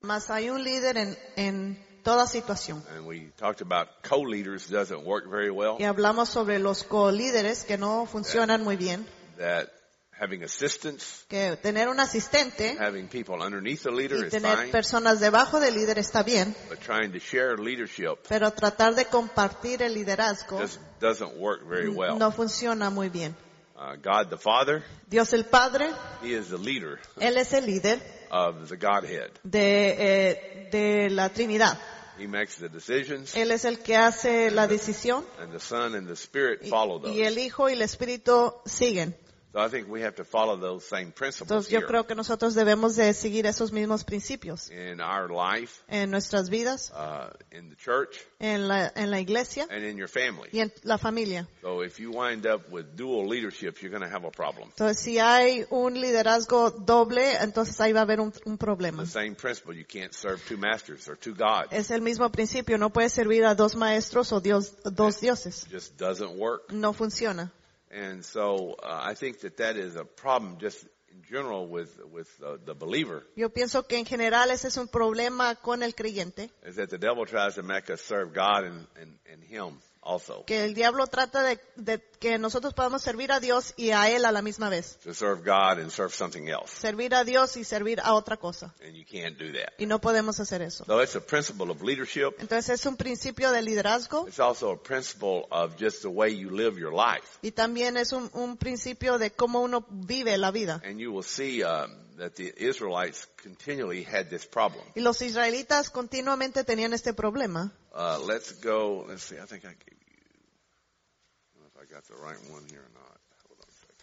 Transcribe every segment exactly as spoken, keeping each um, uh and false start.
Mas hay un líder en, en toda situación. And we talked about co-leaders doesn't work very well. Y hablamos sobre los co-líderes que no funcionan muy bien. That having assistants, Que tener un asistente having people underneath the leader y is tener fine. personas debajo del líder está bien. But trying to share leadership Pero tratar de compartir el liderazgo just doesn't work very well. no funciona muy bien. Uh, God the Father, Dios el Padre, He is the leader Él es el líder of the Godhead. de, eh, de la Trinidad. He makes the decisions, Él es el que hace la decisión and the Son and the Spirit y, follow y those. el Hijo y el Espíritu siguen. So I think we have to follow those same principles Entonces yo here creo que nosotros debemos de seguir esos mismos principios in our life, en nuestras vidas, uh, in the church, en la, en la iglesia and in your family. y en la familia. So if you wind up with dual leadership, you're going to have a problem. Entonces si hay un liderazgo doble, entonces ahí va a haber un, un problema. The same principle. You can't serve two masters or two gods. Es el mismo principio, no puedes servir a dos maestros o dios, dos dioses. It just doesn't work. No funciona. And so uh, I think that that is a problem just in general with with uh, the believer, Yo pienso que en general ese es un problema con el creyente, is that the devil tries to make us serve God and, and, and Him also. que el diablo trata de, de que nosotros podamos servir a Dios y a Él a la misma vez. To serve God and serve something else. Servir a Dios y servir a otra cosa. And you can't do that. Y no podemos hacer eso. So it's a principle of leadership. Entonces es un principio de liderazgo It's also a principle of just the way you live your life. y también es un, un principio de cómo uno vive la vida. And you will see um, that the Israelites continually had this problem. Y los israelitas continuamente tenían este problema. Uh, let's go, let's see, I think I gave you, I don't know if I got the right one here or not. Hold on a second.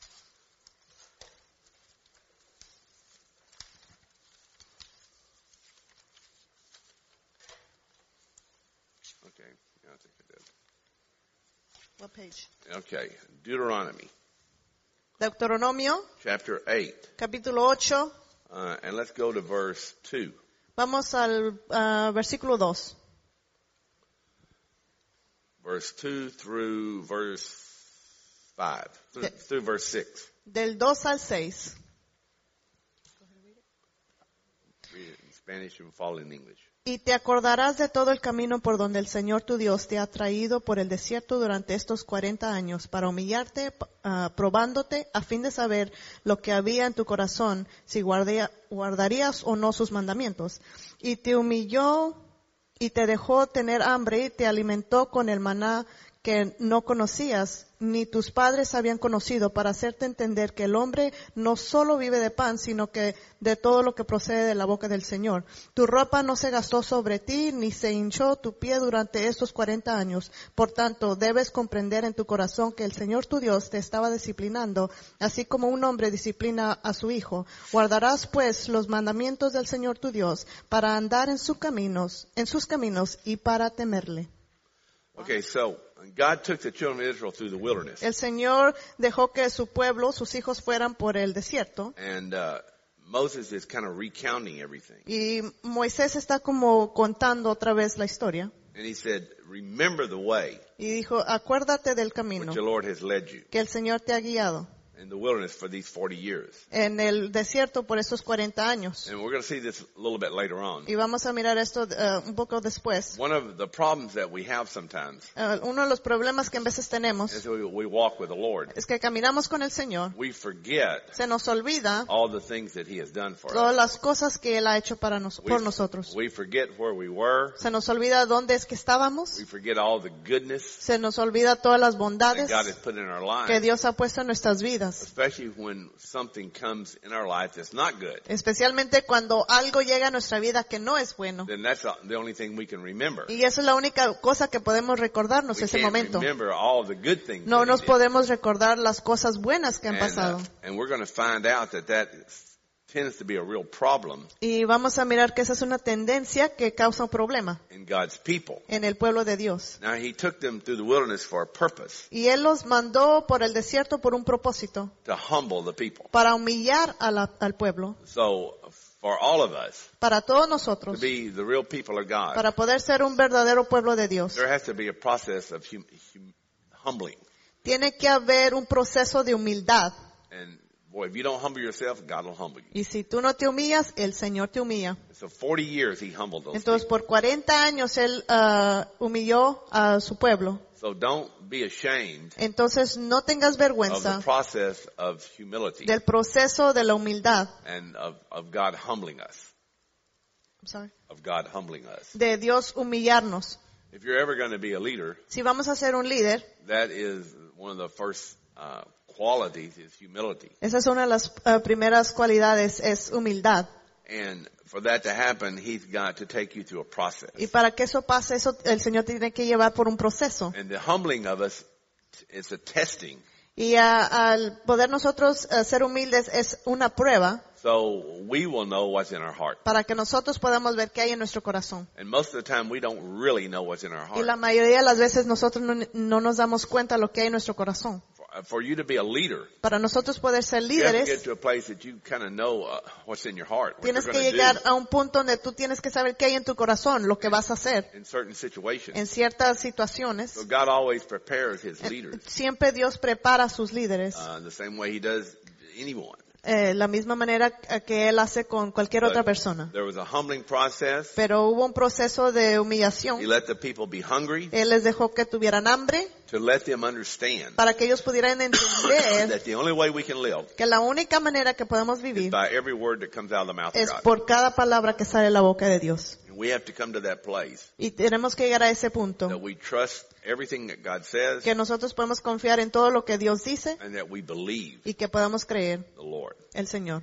Okay, yeah, I think I did. What page? Okay, Deuteronomy, Deuteronomio, chapter eight. capítulo ocho. Uh, and let's go to verse two. Vamos al ah, versículo dos. Verse two through verse five. Through, Okay. through verse six. Del dos al seis. Read it in Spanish and follow in English. Y te acordarás de todo el camino por donde el Señor tu Dios te ha traído por el desierto durante estos cuarenta años para humillarte, uh, probándote a fin de saber lo que había en tu corazón, si guardía, guardarías o no sus mandamientos. Y te humilló y te dejó tener hambre y te alimentó con el maná que no conocías, ni tus padres habían conocido, para hacerte entender que el hombre no solo vive de pan, sino que de todo lo que procede de la boca del Señor. Tu ropa no se gastó sobre ti, ni se hinchó tu pie durante estos cuarenta años. Por tanto, debes comprender en tu corazón que el Señor tu Dios te estaba disciplinando, así como un hombre disciplina a su hijo. Guardarás pues los mandamientos del Señor tu Dios para andar en sus caminos, en sus caminos y para temerle. Okay, so God took the children of Israel through the wilderness. El Señor dejó que su pueblo, sus hijos, fueran por el desierto. And uh, Moses is kind of recounting everything. Y Moisés está como contando otra vez la historia. And he said, remember the way Y dijo, acuérdate del camino which the Lord has led you que el Señor te ha guiado in the wilderness for these forty years. en el desierto por esos cuarenta años. And we're going to see this a little bit later on. Y vamos a mirar esto uh, un poco después. One of the problems that we have sometimes Uh, uno de los problemas que en veces tenemos is we, we walk with the Lord. es que caminamos con el Señor, We forget se nos olvida all the things that He has done for todas us. las cosas que Él ha hecho para nos, We, por nosotros. we forget where we were. Se nos olvida dónde es que estábamos. We forget all the goodness Se nos olvida todas las that bondades God has put in our que lives. Dios ha puesto en nuestras vidas. Especially when something comes in our life that's not good. Especialmente cuando algo llega a nuestra vida que no es bueno. Then that's the only thing we can remember. Y esa es la única cosa que podemos recordarnos We ese can't momento. remember all the good things No that He nos did. podemos recordar las cosas buenas que han And, uh, pasado. and we're going to find out that that tends to be a real problem Y vamos a mirar que esa es una tendencia que causa un problema in God's people. en el pueblo de Dios. Now He took them through the wilderness for a purpose, Y Él los mandó por el desierto por un propósito, to humble the people. para humillar a la- al pueblo, So for all of us para todos to nosotros, be the real people of God, para poder ser un verdadero pueblo de Dios. there has to be a process of hum, hum, humbling. Tiene que haber un proceso de humildad. And boy, if you don't humble yourself, God will humble you. Y si tú no te humillas, el Señor te humilla. So forty years he humbled those Entonces, people. por cuarenta años Él uh, humilló a su pueblo. So don't be ashamed Entonces, no tengas of the vergüenza process of humility del proceso de la humildad. and of, of God humbling us. I'm sorry. Of God humbling us. De Dios humillarnos. If you're ever going to be a leader, Si vamos a ser un líder, that is one of the first uh, qualities is humility. esa es una de las uh, primeras cualidades, es humildad. And for that to happen, he's got to take you through a process. Y para que eso pase, eso el Señor te tiene que llevar por un proceso. And the humbling of us is a testing. Y a- al poder nosotros uh, ser humildes es una prueba So we will know what's in our heart. para que nosotros podamos ver qué hay en nuestro corazón. And most of the time we don't really know what's in our Y la heart. mayoría de las veces nosotros no, no nos damos cuenta de lo que hay en nuestro corazón. For, for you to be a leader, Para nosotros poder ser you have to get líderes, to a place that you kind of know uh, what's in your heart, what tienes you're que going to llegar do a un punto donde tú tienes que saber qué hay en tu corazón, lo que vas a hacer in certain situations. en ciertas situaciones. So God always prepares his Eh, leaders Siempre Dios prepara a sus líderes, uh, the same way he does anyone. eh, la misma manera que Él hace con cualquier otra But persona. there was a humbling process. Pero hubo un proceso de humillación. He let the people be hungry Él les dejó que tuvieran hambre to let them understand para que ellos pudieran entender that the only way we can live que la única manera que podemos is vivir by every word that comes out of the mouth of es God. por cada palabra que sale de la boca de Dios. And we have to come to that place Y tenemos que llegar a ese that punto we trust everything that God says que nosotros podemos confiar en todo lo que Dios dice and that we believe y que podamos creer the Lord. el Señor.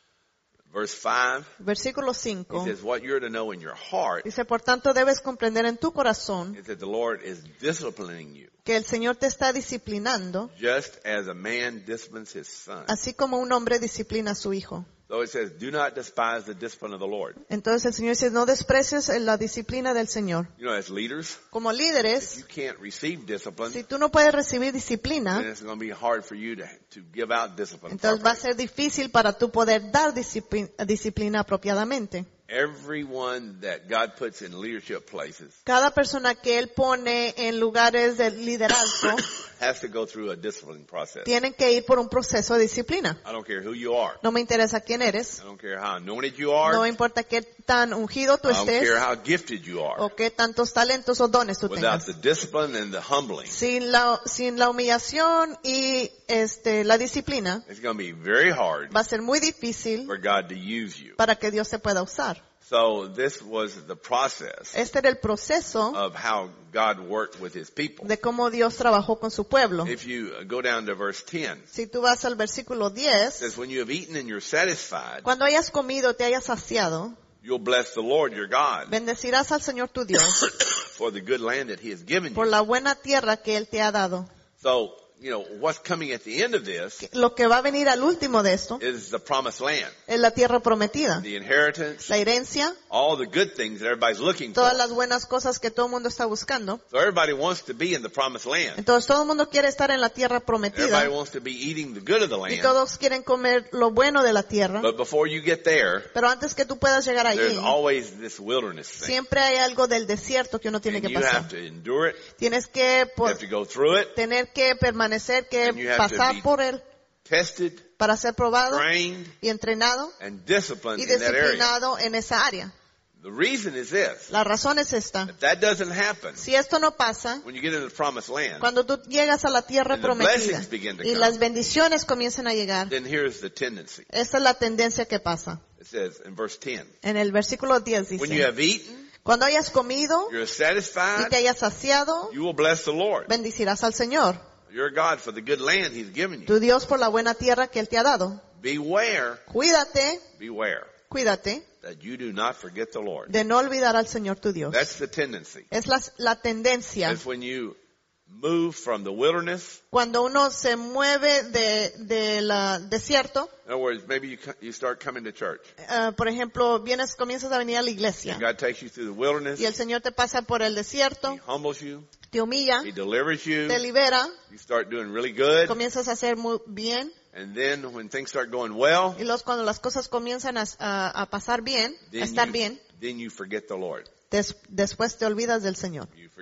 Verse five, Versículo he cinco says, what you're to know in your heart dice, por tanto debes comprender en tu corazón is that the Lord is disciplining you, que el Señor te está disciplinando, just as a man disciplines his son. así como un hombre disciplina a su hijo. So it says, do not despise the discipline of the Lord. Entonces el Señor dice, no desprecies la disciplina del Señor. You know, as leaders, Como if líderes, you can't receive discipline, si tú no puedes recibir then disciplina, it's going to be hard for you to, to give out discipline entonces va a properly. ser difícil para tú poder dar disciplina, disciplina apropiadamente. Everyone that God puts in leadership places Cada persona que Él pone en lugares de liderazgo has to go through a disciplining process. tienen que ir por un proceso de disciplina. I don't care who you are. No me interesa quién eres, I don't care how anointed you are. no me importa qué tan ungido tú I don't estés care how gifted you are. o qué tantos talentos o dones tú Without tengas. the discipline and the humbling, Sin la, sin la humillación y este, la disciplina, it's going to be very hard va a ser muy difícil for God to use you. para que Dios te pueda usar. So this was the process Este era el proceso of how God worked with his people. de cómo Dios trabajó con su pueblo. If you go down to verse ten, it Si tú vas al versículo diez, says, when you have eaten and you're satisfied, cuando hayas comido, te hayas saciado, you'll bless the Lord your God bendecirás al Señor tu Dios for the good land that he has given por you. la buena tierra que Él te ha dado. So, you know, what's coming at the end of this Lo que va a venir al último de esto is the promised land, es la tierra prometida, the inheritance, la herencia, all the good things that everybody's looking for. todas las buenas cosas que todo el mundo está buscando. So everybody wants to be in the promised land. Entonces todo el mundo quiere estar en la tierra prometida Everybody wants to be eating the good of the y land. todos quieren comer lo bueno de la tierra. But before you get there, Pero antes que tú puedas llegar there's allí, always this wilderness thing. siempre hay algo del desierto que uno tiene And que you have pasar. to endure it. Tienes que You por- have to go through it, tener que permanecer, que And you have to pasar be- por él tested, para ser probado trained, y entrenado and disciplined y in that area. disciplinado en esa área. The reason is this. La razón es esta. If that doesn't happen, Si esto no pasa, when you get into the promised land, cuando tú llegas a la tierra And the prometida blessings begin to y come. las bendiciones comienzan a llegar, then here's the tendency. esa es la tendencia que pasa. It says in verse ten, En el versículo diez when you dice, have eaten, cuando hayas comido you're y satisfied, te hayas saciado, you will bless the Lord, bendicirás al Señor, your God, for the good land he's given you. tu Dios, por la buena tierra que Él te ha dado. Beware, Cuídate, beware, cuídate that you do not forget the Lord. de no olvidar al Señor tu Dios. That's the tendency. Es la, la tendencia. It's when you move from the wilderness. Cuando uno se mueve de, de la desierto, In other words, maybe you, co- you start coming to church. eh, por ejemplo, vienes, comienzas a venir a la iglesia And God takes you through the wilderness. y el Señor te pasa por el desierto, He humbles you. te humilla, He delivers you. te libera, You start doing really good. comienzas a hacer muy bien And then when things start going well, y los, cuando las cosas comienzan a, a- a pasar bien, a then estar you, bien, then you forget the Lord. des- después te olvidas del Señor. You forget.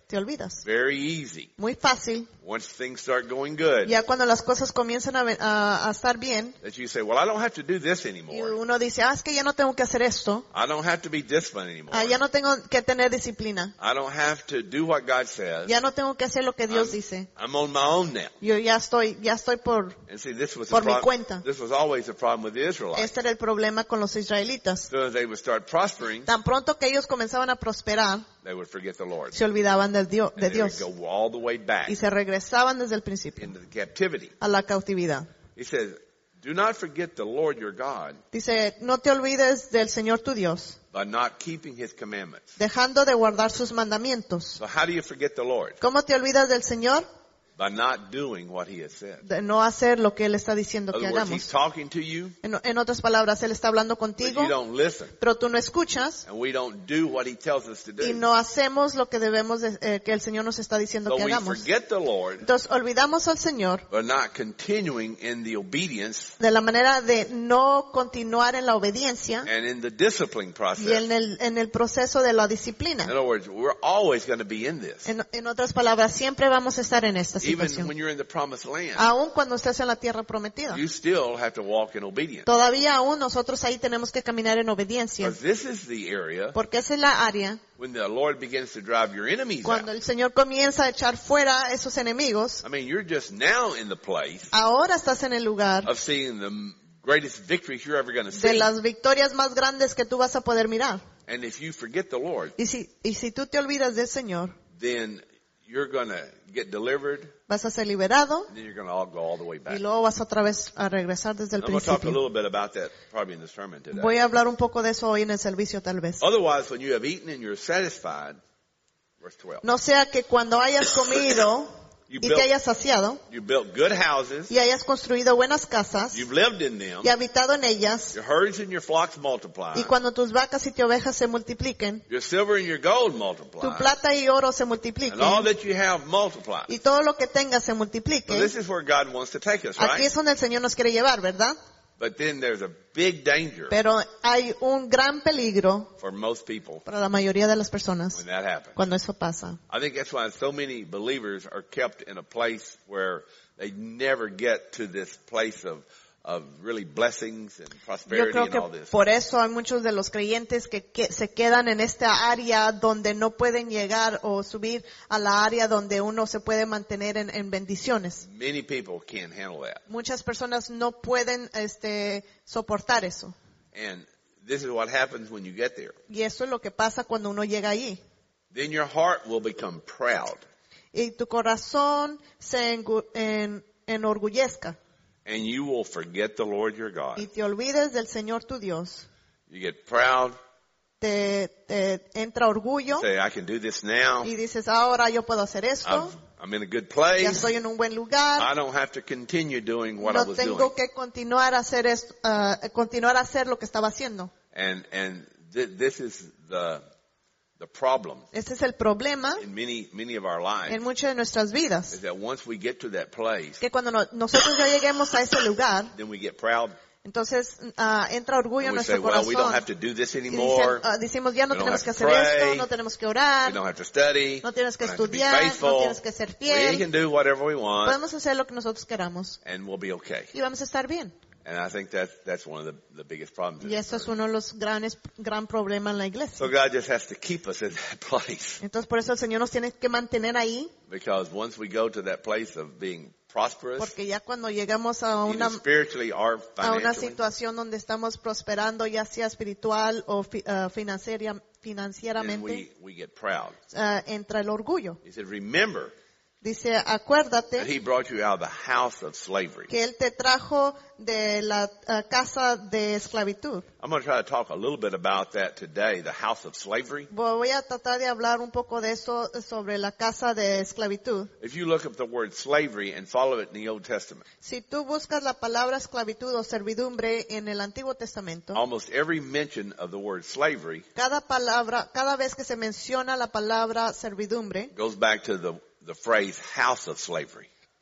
te olvidas. Very easy. Muy fácil. Once things start going good, Ya cuando las cosas comienzan a, ve- a, a estar bien, that you say, well, I don't have to do this y anymore. uno dice, ah, es que ya no tengo que hacer esto. I don't have to be disciplined anymore. Ah, ya no tengo que tener disciplina. I don't have to do what God says. Ya no tengo que hacer lo que Dios I'm, dice. I'm on my own now. Yo ya estoy, ya estoy por, And see, this was, the por mi prob- cuenta. this was always the problem with the Israelites. Este era el problema con los israelitas. As soon as they would start prospering, Tan pronto que ellos comenzaban a prosperar, they would forget the Lord. se olvidaban del Dio- And de they would Dios. go all the way back Y se regresaban desde el principio into the captivity. a la cautividad. He says, do not forget the Lord your God Dice, no te olvides del Señor tu Dios, by not keeping his commandments. dejando de guardar sus mandamientos. So how do you forget the Lord? ¿Cómo te olvidas del Señor? By not doing what he has said. De no hacer lo que Él está diciendo In que other words, he's hagamos. talking to you, En, en otras palabras, Él está hablando but contigo, you don't listen. pero tú no escuchas And we don't do what he tells us to y do. no hacemos lo que debemos, de- eh, que el Señor nos está diciendo So que we hagamos. forget the Lord Entonces, olvidamos al Señor by not continuing in the obedience de la manera de no continuar en la obediencia and in the discipline y process. en el, en el proceso de la In disciplina. other words, we're always going to be in this. En, en otras palabras, siempre vamos a estar en esta Even situación. when you're in the promised land, Aún cuando estés en la tierra prometida. you still have to walk in obedience. Todavía aún nosotros ahí tenemos que caminar en obediencia. Because this is the area Porque esa es la área when the Lord begins to drive your enemies cuando out. el Señor comienza a echar fuera esos enemigos. I mean, you're just now in the place Ahora estás en el lugar of seeing the greatest victories you're ever going to de see. las victorias más grandes que tú vas a poder mirar. And if you forget the Lord, Y si, y si tú te olvidas del Señor, then you're going to get delivered, vas a ser liberado and then you're going to all go all the way y back. luego vas otra vez a regresar desde el I'm going to talk a principio. little bit about that probably in the sermon today. Voy a hablar un poco de eso hoy en el servicio tal vez. Otherwise, when you have eaten and you're satisfied, verse twelve, No sea que cuando hayas comido you y built, te hayas saciado you built good houses, y hayas construido buenas casas you've lived in them, y habitado en ellas, your herds and your flocks multiply, y cuando tus vacas y tus ovejas se multipliquen, your silver and your gold tu multiply, plata y oro se and all multipliquen, that you have multiply. y todo lo que tengas se So multiplique. this is where God wants to take us, Aquí right? es donde el Señor nos quiere llevar, ¿verdad? But then there's a big danger Pero hay un gran peligro for most people para la mayoría de las personas when that happens. cuando eso pasa. I think that's why so many believers are kept in a place where they never get to this place of of really blessings and Yo prosperity creo and que all this. por eso hay muchos de los creyentes que, que se quedan en esta área donde no pueden llegar o subir a la área donde uno se puede mantener en, en bendiciones. Many people can't handle that. Muchas personas no pueden este, soportar eso. And this is what happens when you get there. Y eso es lo que pasa cuando uno llega allí. Then your heart will become proud Y tu corazón se engu- en- enorgullezca and you will forget the Lord your y God. te olvides del Señor tu Dios. You get proud, Te, te entra orgullo say, I can do this now. y dices, ahora yo puedo hacer esto. I've, I'm in a good Ya place. estoy en un buen lugar. I don't have to continue doing what I No was doing. tengo que continuar a hacer esto, ah, continuar a hacer lo que estaba haciendo. And and th- this is the the problem Ese es el problema in many many of our lives en muchas de nuestras is vidas. that once we get to that place, Que cuando no- nosotros ya lleguemos a ese lugar, then we get proud entonces ah, entra orgullo en and we say, nuestro well, we don't corazón. have to do this Y dicen, anymore. ah, decimos, ya no We don't tenemos que have to hacer esto, pray. no tenemos que We orar, don't have to study. no tienes que We don't have to be estudiar, no faithful. tienes que ser We fiel. can do whatever we want, Podemos hacer lo que nosotros queramos and we'll be okay. y vamos a estar bien. And I think that's that's one of the, the biggest problems. in Y the eso es church. uno de los grandes, gran problemas en la iglesia. So God just has to keep us in that place, Entonces por eso el Señor nos tiene que mantener ahí, because once we go to that place of being prosperous, porque ya cuando llegamos a una, either spiritually or a una financially, situación donde estamos prosperando, ya sea espiritual o fi- ah, financiera- then financieramente, we, we get proud. ah, entra el orgullo. He said, remember Dice, that acuérdate he brought you out of the house of slavery. que Él te trajo de la ah, casa de esclavitud. I'm going to try to talk a little bit about that today, the house of slavery. Voy a tratar de hablar un poco de eso sobre la casa de esclavitud. If you look up the word slavery and follow it in the Old Testament, Si tú buscas la palabra esclavitud o servidumbre en el Antiguo Testamento, almost every mention of the word slavery cada palabra, cada vez que se menciona la palabra servidumbre, goes back to the, the phrase house of slavery.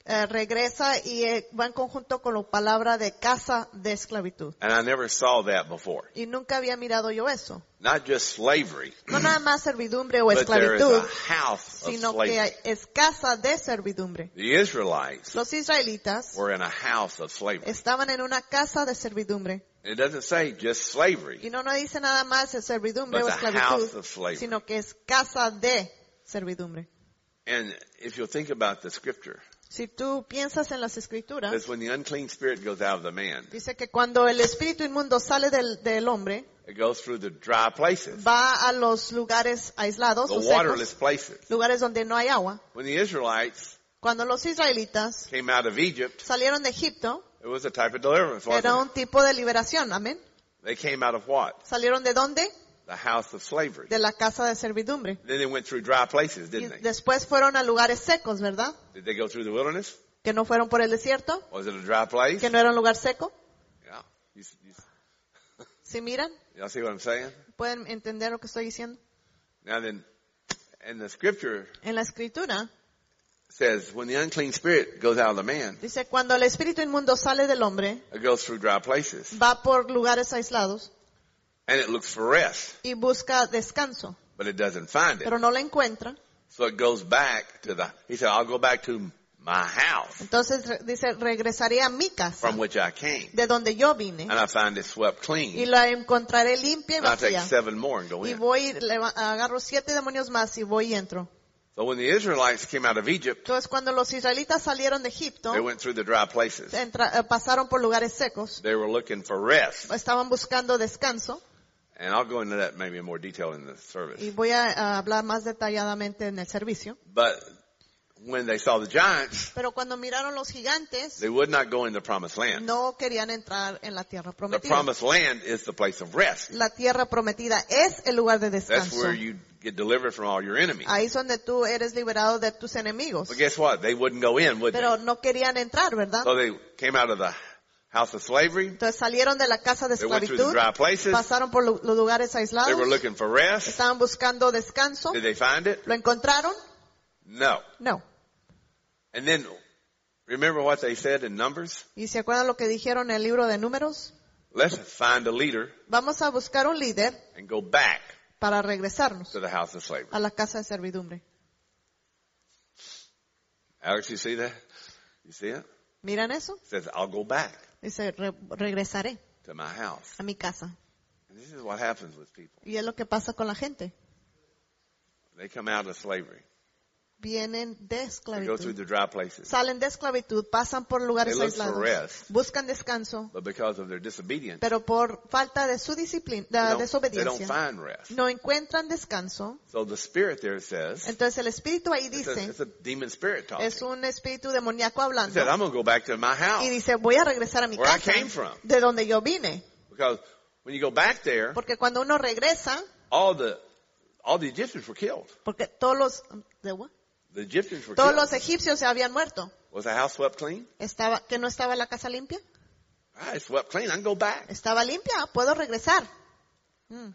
eh, regresa y eh, va en conjunto con la palabra de casa de esclavitud. And I never saw that before. Y nunca había mirado yo eso. Not just slavery, No nada más servidumbre o but there is esclavitud, a house of sino slavery. que es casa de servidumbre. The Israelites Los israelitas were in a house of slavery. estaban en una casa de servidumbre. It doesn't say just slavery, Y no nos dice nada más de servidumbre but o the house esclavitud, of slavery. sino que es casa de servidumbre. And if you'll think about the scripture, Si tú piensas en las escrituras, it's when the unclean spirit goes out of the man, dice que cuando el espíritu inmundo sale del, del hombre, it goes through the dry places, va a los lugares aislados, the o waterless secos, places. lugares donde no hay agua. When the Israelites Cuando los israelitas came out of Egypt, salieron de Egipto, it was a type of deliverance, wasn't era it? un tipo de liberación, amén. They came out of what? ¿Salieron de dónde? The house of slavery. De la casa de servidumbre. Then they went through dry places, Y didn't they? después fueron a lugares secos, ¿verdad? Did they go through the wilderness? Que no fueron por el desierto, Was it a dry place? que no era un lugar seco. Yeah. You, you, ¿Sí miran? y'all see what I'm saying? ¿Pueden entender lo que estoy diciendo? Now then, and the scripture En la escritura says when the unclean spirit goes out of the man, dice, cuando el espíritu inmundo sale del hombre, it goes through dry places. va por lugares aislados And it looks for rest, y busca descanso, but it doesn't find it. pero no la encuentra. So it goes back to the, he said, I'll go back to my house Entonces re- dice, regresaré a mi casa, from which I came. de donde yo vine, And I find it swept y clean. la encontraré limpia y And I'll take vacía. seven more and go Y in. voy, le- agarro siete demonios más y voy y entro. So when the Israelites came out of Egypt, Entonces cuando los israelitas salieron de Egipto, they went through the dry places. entra- eh, pasaron por lugares secos, They were looking for rest. estaban buscando descanso, And I'll go into that maybe in more detail in the service. y voy a, a hablar más detalladamente en el servicio. But when they saw the giants, Pero cuando miraron los gigantes, they would not go in the promised land. no querían entrar en la tierra The prometida. promised land is the place of rest. La tierra prometida es el lugar de That's descanso. where you get delivered from all your enemies. Ahí es donde tú eres liberado de tus enemigos. But guess what? They wouldn't go in, would Pero they? no querían entrar, ¿verdad? So they came out of the house of slavery. Entonces salieron de la casa de They went through the esclavitud, dry places. pasaron por lu- los lugares They aislados, were looking for rest. estaban buscando descanso. Did they find it? ¿Lo encontraron? No. No. And then, remember what they said in Numbers? ¿Y se acuerdan lo que dijeron en el libro de Números? Let's find a leader Vamos a buscar un líder and go back para regresarnos to the house of slavery. a la casa de servidumbre. Alex, you see that? You see it? ¿Miran eso? It says, I'll go back Dice, "Re- regresaré to my house. a mi casa. And this is what happens with people. Y es lo que pasa con la gente. They come out of slavery. Vienen de They go through esclavitud. the dry places. Salen de esclavitud, pasan por lugares They look for aislados, rest. buscan descanso, But because of their disobedience, pero por falta de su disciplina, they de don't, they don't desobediencia, find rest. no encuentran descanso. So the spirit there says, Entonces el espíritu ahí it's a, dice, it's a demon spirit talking. es un espíritu demoníaco He hablando, said, I'm going to go back to my y house. dice, voy a regresar a mi Where I casa, came from. de donde yo vine. Because when you go back there, Porque cuando uno regresa, all the, all the Egyptians were killed. porque todos los, ¿de what? The Egyptians were Todos killed. los egipcios se habían muerto. Was the house swept clean? Estaba, ¿que no estaba la casa limpia? Ah, it's swept clean. I can go back. Estaba limpia, puedo regresar. Mm.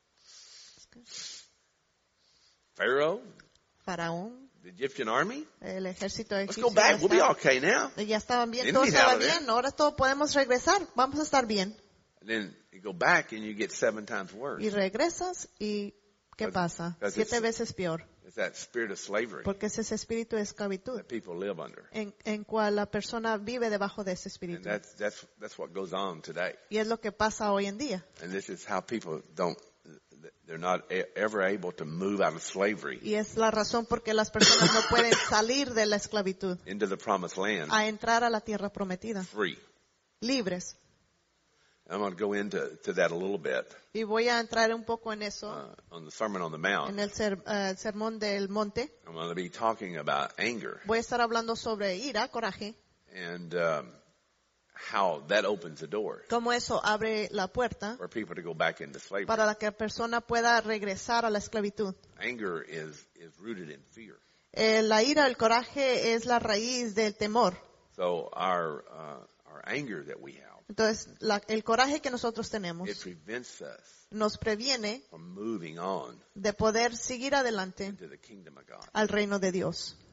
Pharaoh, Faraón, the Egyptian army. el ejército Let's egipcio go back. ya, We'll be está- okay now. ya estaban bien, Didn't todo we estaba have it, bien, ahora todo podemos regresar, vamos a estar bien. And then you go back and you get seven times worse. Y regresas y ¿qué Because- pasa? because Siete it's- veces peor, It's that spirit of slavery porque es ese espíritu de esclavitud that people live under. en, en cual la persona vive debajo de ese And espíritu. that's, that's, that's what goes on today. Y es lo que pasa hoy en día. And this is how people don't, they're not e- ever able to move out of slavery Y es la razón por qué las personas no pueden salir de la esclavitud into the promised land a entrar a la tierra prometida, free. libres. I'm going to go into to that a little bit Y voy a entrar un poco en eso, uh, on the Sermon on the Mount. en el, ser- eh, el sermón del monte. I'm going to be talking about anger Voy a estar hablando sobre ira, coraje, and um, how that opens the door cómo eso abre la puerta for people to go back into slavery. para la que la persona pueda regresar a la esclavitud. Anger is, is rooted in fear. Eh, la ira, el coraje es la raíz del temor. So our uh, our anger that we have, Entonces, la- el coraje que nosotros it tenemos prevents us nos previene from moving on de poder seguir adelante into the kingdom of God. al reino de Dios.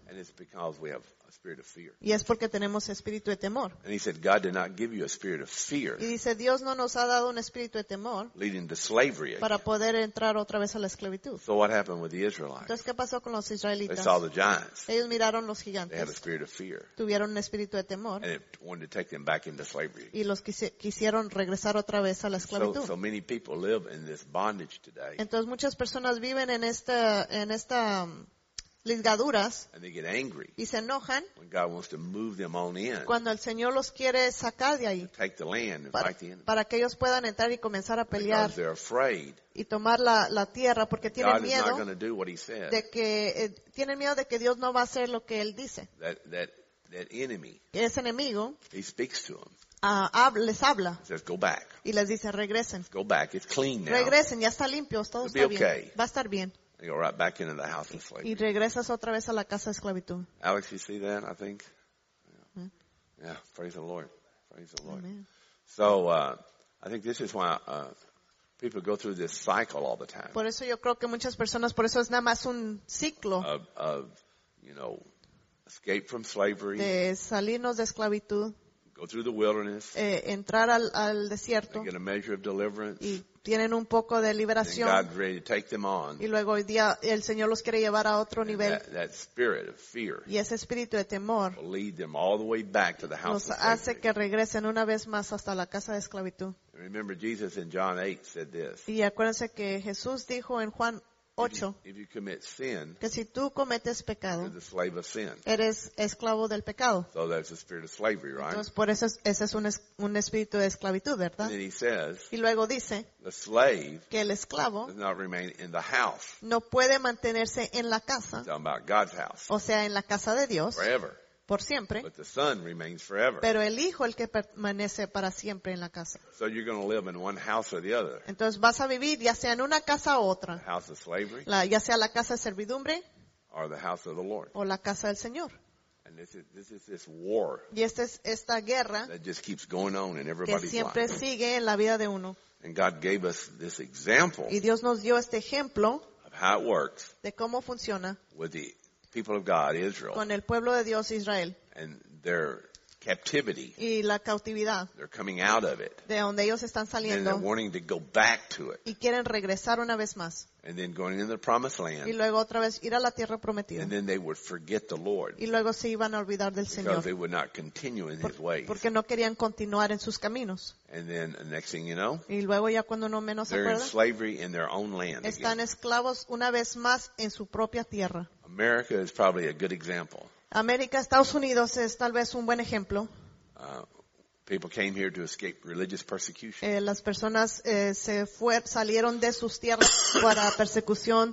And it's because we have a spirit of fear. Y es porque tenemos espíritu de temor. And he said, God did not give you a spirit of fear, Y dice, Dios no nos ha dado un espíritu de temor leading to slavery again. para poder entrar otra vez a la esclavitud. So what happened with the Israelites? Entonces, ¿qué pasó con los They israelitas? saw the giants. Ellos miraron los They had a gigantes, spirit of fear. tuvieron un espíritu de temor And it wanted to take them back into slavery. y los quisi- quisieron regresar otra vez a la So, esclavitud. so many people live in this bondage today. Entonces muchas personas viven en esta, en esta um, ligaduras And they get angry y se enojan when God wants to move them on in, cuando el Señor los quiere sacar de ahí take the land and para, fight the enemy. para que ellos puedan entrar y comenzar a pelear Because they're afraid y tomar la, la tierra porque tienen God is not miedo going to do what he said. de que eh, tienen miedo de que Dios no va a hacer lo que él dice. That, that, that enemy, Que ese enemigo he speaks to them. ah, hab- les habla He says, go back. y les dice regresen, Go back. It's clean now. regresen, ya está limpio, todo It'll be está bien, okay. va a estar bien. And go right back into the house of Y slavery. regresas otra vez a la casa de esclavitud. Alex, you see that, I think? Yeah. Hmm. Yeah, praise the Lord. Praise the Lord. Amen. So, uh, I think this is why, uh, people go through this cycle all the time Por eso yo creo que muchas personas, por eso es nada más un ciclo of, of, you know, escape from slavery, de salirnos de esclavitud, go through the wilderness, eh, entrar al, al desierto they get a measure of deliverance, y tienen un poco de and liberación God's ready to take them on. y luego hoy día el Señor los quiere llevar a otro And nivel that, that spirit of fear y ese espíritu de temor will lead them all the way back to the house nos of hace slavery. que regresen una vez más hasta la casa de esclavitud. And remember, Jesus in John eight said this, Y acuérdense que Jesús dijo en Juan if you, ocho if you commit sin, que si tú cometes you're pecado, the slave of sin. eres esclavo del pecado. So that's the spirit of slavery, right? Entonces por eso es- ese es un, es- un espíritu de esclavitud, And ¿verdad? then he says, Y luego dice the slave que el esclavo does not remain in the house. no puede mantenerse en la casa, Talking about God's house o sea, en la casa de Dios, forever. por siempre, But the son remains forever. pero el hijo el que permanece para siempre en la casa. So you're going to live in one house or the other. Entonces vas a vivir ya sea en una casa u The otra, house of slavery la- ya sea la casa de servidumbre or the house of the Lord. o la casa del Señor. And this is, this is this war Y esta es esta guerra that just keeps going on in que everybody's siempre life. sigue en la vida de uno. And God gave us this example Y Dios nos dio este ejemplo of how it works de cómo funciona with the people of God, Israel, con el pueblo de Dios Israel and their captivity. y la cautividad They're coming out of it. de donde ellos están And they're saliendo wanting to go back to it. y quieren regresar una vez más And then going into the promised y land. luego otra vez ir a la tierra prometida And then they would forget the Lord y luego se iban a olvidar del because Señor they would not continue in por- his ways. porque no querían continuar en sus caminos. And then the next thing you know, Y luego ya cuando no menos se they're in acuerdan, slavery in their own land están again. esclavos una vez más en su propia tierra. America is probably a good example. América, Estados Unidos es tal vez un buen ejemplo. Uh, people came here to escape religious persecution. Eh, las personas eh, se fue, salieron de sus tierras para persecución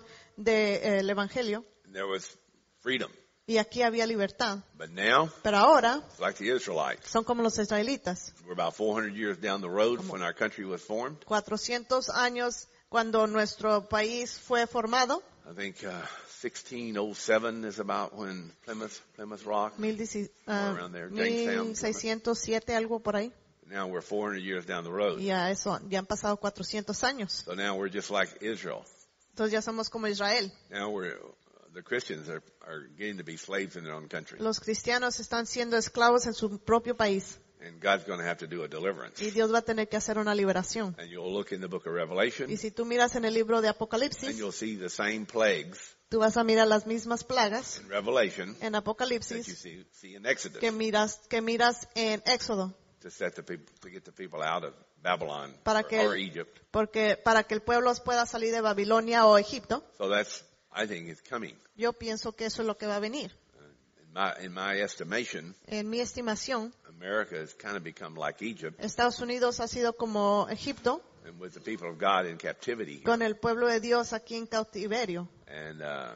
del Evangelio And there was freedom. y aquí había libertad. But now, Pero ahora it's like the Israelites. son como los israelitas. We're about four hundred years down the road when our country was formed. cuatrocientos años cuando nuestro país fue formado, I think uh, sixteen oh seven is about when Plymouth, Plymouth Rock. mil dieci- ah, around there, Jamestown, mil seiscientos siete, algo por ahí. Now we're four hundred years down the road. Y ya eso, ya han pasado cuatrocientos años. So now we're just like Israel. Entonces ya somos como Israel. Now we're, the Christians are, are getting to be slaves in their own country. Los cristianos están siendo esclavos en su propio país. And God's going to have to do a deliverance. Y Dios va a tener que hacer una liberación. And you'll look in the book of Revelation, Y si tú miras en el libro de and Apocalipsis, you'll see the same plagues tú vas a mirar las mismas plagas in Revelation en that you Apocalipsis see, see in Exodus que miras, que miras en Éxodo. to set the people, to get the people out of Babylon Para or, que, or Egypt. porque, para que el pueblo pueda salir de Babilonia o Egipto. So that's, I think, it's coming. Yo pienso que eso es lo que va a venir. In my, in my estimation, En mi estimación, America has kind of become like Egypt, Estados Unidos ha sido como Egipto, and with the people of God in captivity, con el pueblo de Dios aquí en cautiverio. and uh,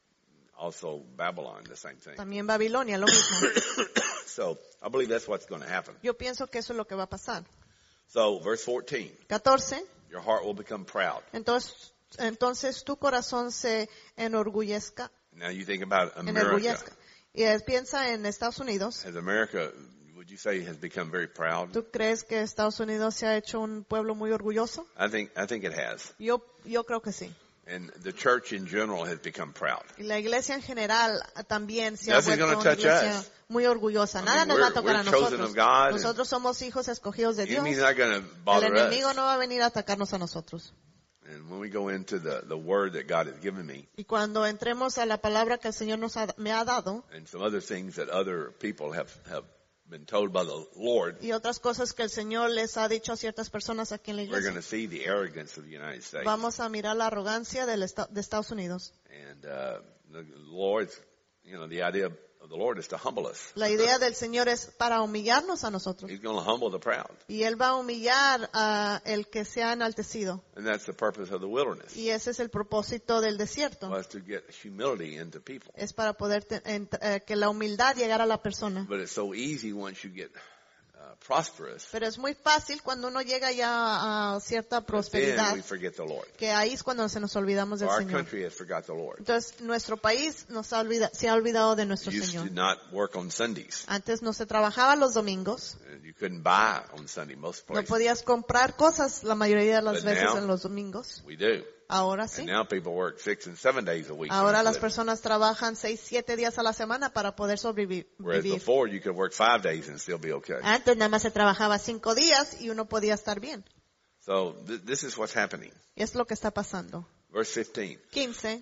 also Babylon, the same thing. También Babilonia, lo mismo. So I believe that's what's going to happen. Yo pienso que eso es lo que va a pasar. So verse fourteen, catorce. your heart will become proud. Entonces, entonces tu corazón se enorgullezca, Now you think about America. enorgullezca. Y eh, piensa en Estados Unidos. Has America, would you say, has become very proud? ¿Tú crees que Estados Unidos se ha hecho un pueblo muy orgulloso? I think I think it has. Yo, yo creo que sí. And the church in general has become proud. Y la iglesia en general también se ha Nothing's vuelto gonna una touch iglesia us. muy orgullosa. I Nada mean, nos va a we're- tocar a we're chosen nosotros. of God, and Nosotros somos hijos escogidos de The Dios. enemy's not going to El bother enemigo us. no va a venir a atacarnos a nosotros. And when we go into the, the word that God has given me, Y cuando entremos a la palabra que el Señor nos ha- me ha dado and some other things that other people have, have been told by the Lord, y otras cosas que el Señor les ha dicho a ciertas personas aquí en la we're going iglesia, to see the arrogance of the United States. vamos a mirar la arrogancia del esta- de Estados Unidos. And uh, the Lord's, you know, the idea of the Lord is to humble us. La idea del Señor es para humillarnos a nosotros. He's going to humble the proud. Y Él va a humillar a el que se ha enaltecido. And that's the purpose of the wilderness, Y ese es el propósito del desierto. was to get humility into people. Es para poder te- ent- eh, que la humildad llegara a la persona. But it's so easy once you get uh, prosperous, Pero es muy fácil cuando uno llega ya a cierta then prosperidad, we forget the Lord. que ahí es cuando se nos olvidamos del Our Señor. country has forgot the Lord. Entonces, nuestro país nos ha olvida- se ha olvidado de nuestro Used to Señor. not work on Sundays. Antes no se trabajaba los domingos. And you couldn't buy on Sunday most No places. podías comprar cosas la mayoría de las But veces now- en los domingos. We do. Ahora sí. And now people work six and seven days a week. to Ahora make a las living. personas trabajan seis, siete días a la semana para poder sobrevivir. Whereas before you could work five days and still be okay. Antes nada más se trabajaba cinco días y uno podía estar bien. So th- this is what's happening. Y es lo que está pasando. Verse fifteen. quince.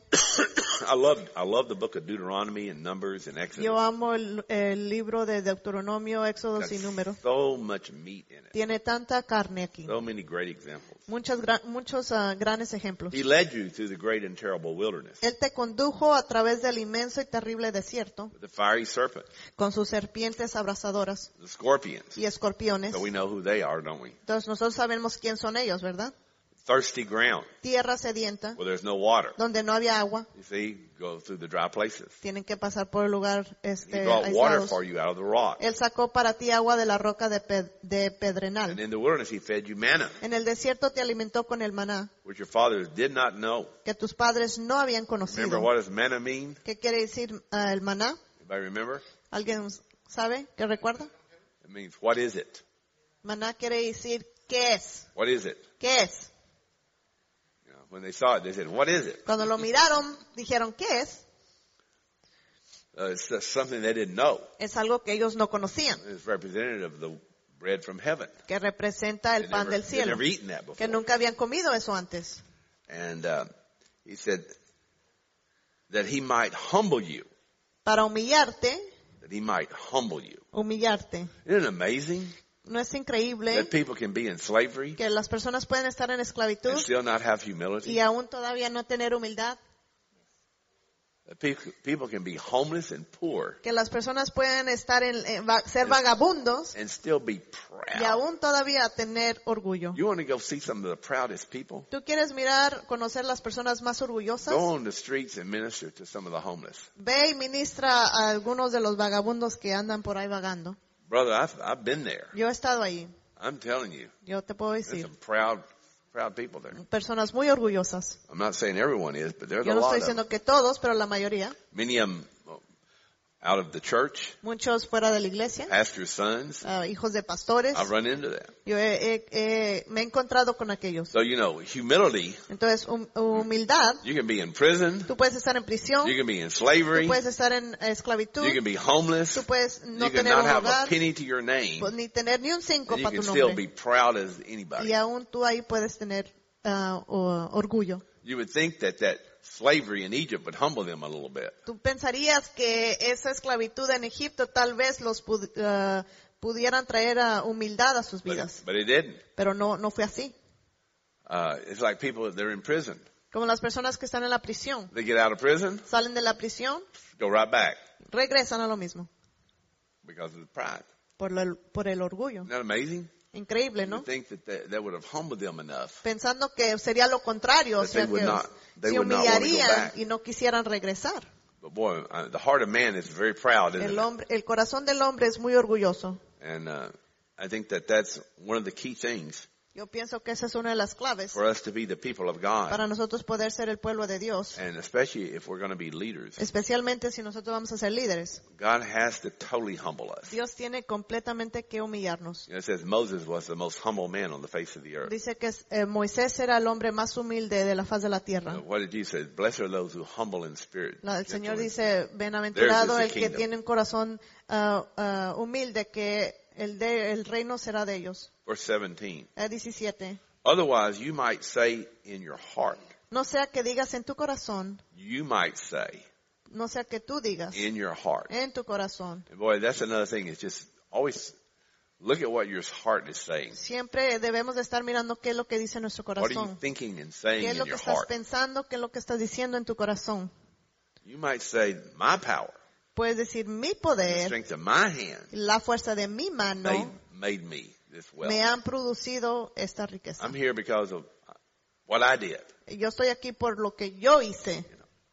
I love I love the book of Deuteronomy and Numbers and Exodus. Yo amo el, el libro de Deuteronomio, Éxodos Got y Números. so much meat in it. Tiene tanta carne aquí. So many great examples. Muchos, gra- muchos ah, grandes ejemplos. He led you through the great and terrible wilderness Él te condujo a través del inmenso y terrible desierto with the fiery serpent, con sus serpientes abrasadoras the scorpions. y escorpiones. So we know who they are, don't we? Entonces nosotros sabemos quién son ellos, ¿verdad? Thirsty ground Tierra sedienta, where there's no water. donde no había agua. You see, go through the dry places. Tienen que pasar por el lugar He este, brought water aislados. for you out of the rock. Él sacó para ti agua de la roca de, pe- de And pedrenal. in the wilderness he fed you manna, En el desierto te alimentó con el maná, which your fathers did not know. que tus padres no habían Remember, conocido. what does manna mean? ¿Qué quiere decir ah, el maná? Anybody remember? ¿Alguien sabe? ¿Qué recuerda? It means, what is it? Maná quiere decir ¿qué es? What is it? ¿Qué es? You know, when they saw it, they said, what is it? Cuando lo miraron, dijeron ¿qué es? Uh, it's just something they didn't know. Es algo que ellos no conocían, It's representative of the bread from heaven. que representa el They'd pan never, del they'd cielo, never eaten that before. que nunca habían comido eso antes. And uh, he said that he might humble you, Para humillarte, that he might humble you. humillarte. Isn't it amazing ¿No es increíble that people can be in slavery que las personas pueden estar en esclavitud and still not have humility? y aún todavía no tener humildad? That people, people can be homeless and poor Que las personas pueden estar en, eh, va- ser vagabundos and still be y proud. aún todavía tener orgullo. You want to go see some of the proudest people? ¿Tú quieres mirar, conocer las personas más orgullosas? Go on the streets and minister to some of the homeless. Ve y ministra a algunos de los vagabundos que andan por ahí vagando. Brother, I've, I've been there. Yo he estado ahí. I'm telling you, Yo te puedo there's decir. some proud, proud people there. Personas muy orgullosas. I'm not saying everyone is, but there's Yo a no lot estoy of them. diciendo que todos, pero la mayoría. Many of them out of the church, Muchos fuera de la iglesia. pastors' sons. ah, hijos de pastores. I've run into that. Yo he- he- he- me he encontrado con aquellos. So, you know, humility, Entonces, hum- humildad. you can be in prison, Tú puedes estar en prisión. you can be in Tú slavery, puedes estar en esclavitud. you can be homeless, Tú puedes no you can tener not un have a hogar. penny to your name, pues, ni tener ni un cinco and you para can tu still nombre. be proud as anybody. Y aún tú ahí puedes tener ah, o- orgullo. You would think that that slavery in Egypt would humble them a little bit. Tú pensarías que esa esclavitud en Egipto tal vez los pud- ah, pudieran traer ah, humildad a sus But, vidas. but it didn't. Pero no, no fue así. Uh, it's like people, they're in prison. Como las personas que están en la prisión. They get out of prison, Salen de la prisión, go right back regresan a lo mismo. because of the pride. Por, lo- por el orgullo. Isn't that amazing? Increíble, You ¿no? would think that that, that would have humbled them enough. Pensando que sería lo contrario, o That sea they would que not- they se would not wanna go humillarían back. y no quisieran regresar. But boy, uh, the heart of man is very proud, isn't El it? hombre, el corazón del hombre es muy orgulloso. And uh, I think that that's one of the key things Yo pienso que esa es una de las claves for us to be the people of God. para nosotros poder ser el pueblo de Dios, And especially if we're going to be leaders. especialmente si nosotros vamos a ser líderes. God has to totally humble us. Dios tiene completamente que humillarnos. You know, it says Moses was the most humble man on the face of the earth. Dice que eh, Moisés era el hombre más humilde de la faz de la tierra. Uh, what did Jesus say? Blessed are those who humble in spirit. La- el Señor Gentlemen. dice, bienaventurado Theirs el is the que kingdom. tiene un corazón ah, ah, humilde, que el, de, el reino será de ellos. Verse seventeen. Eh, diecisiete. Otherwise, you might say in your heart, No sea que digas en tu corazón, you might say no sea que tú digas in your heart. en tu corazón. And boy, that's another thing. It's just always look at what your heart is saying. Siempre debemos de estar mirando qué es lo que dice nuestro What are you corazón. thinking and saying ¿Qué es in lo que your estás heart? pensando? ¿Qué es lo que estás diciendo en tu corazón? You might say, my power, Puedes decir, mi the poder, strength of my hand la fuerza de mi mano, made, made me this wealth. me han producido esta riqueza. I'm here because of what I did. Yo estoy aquí por lo que yo hice,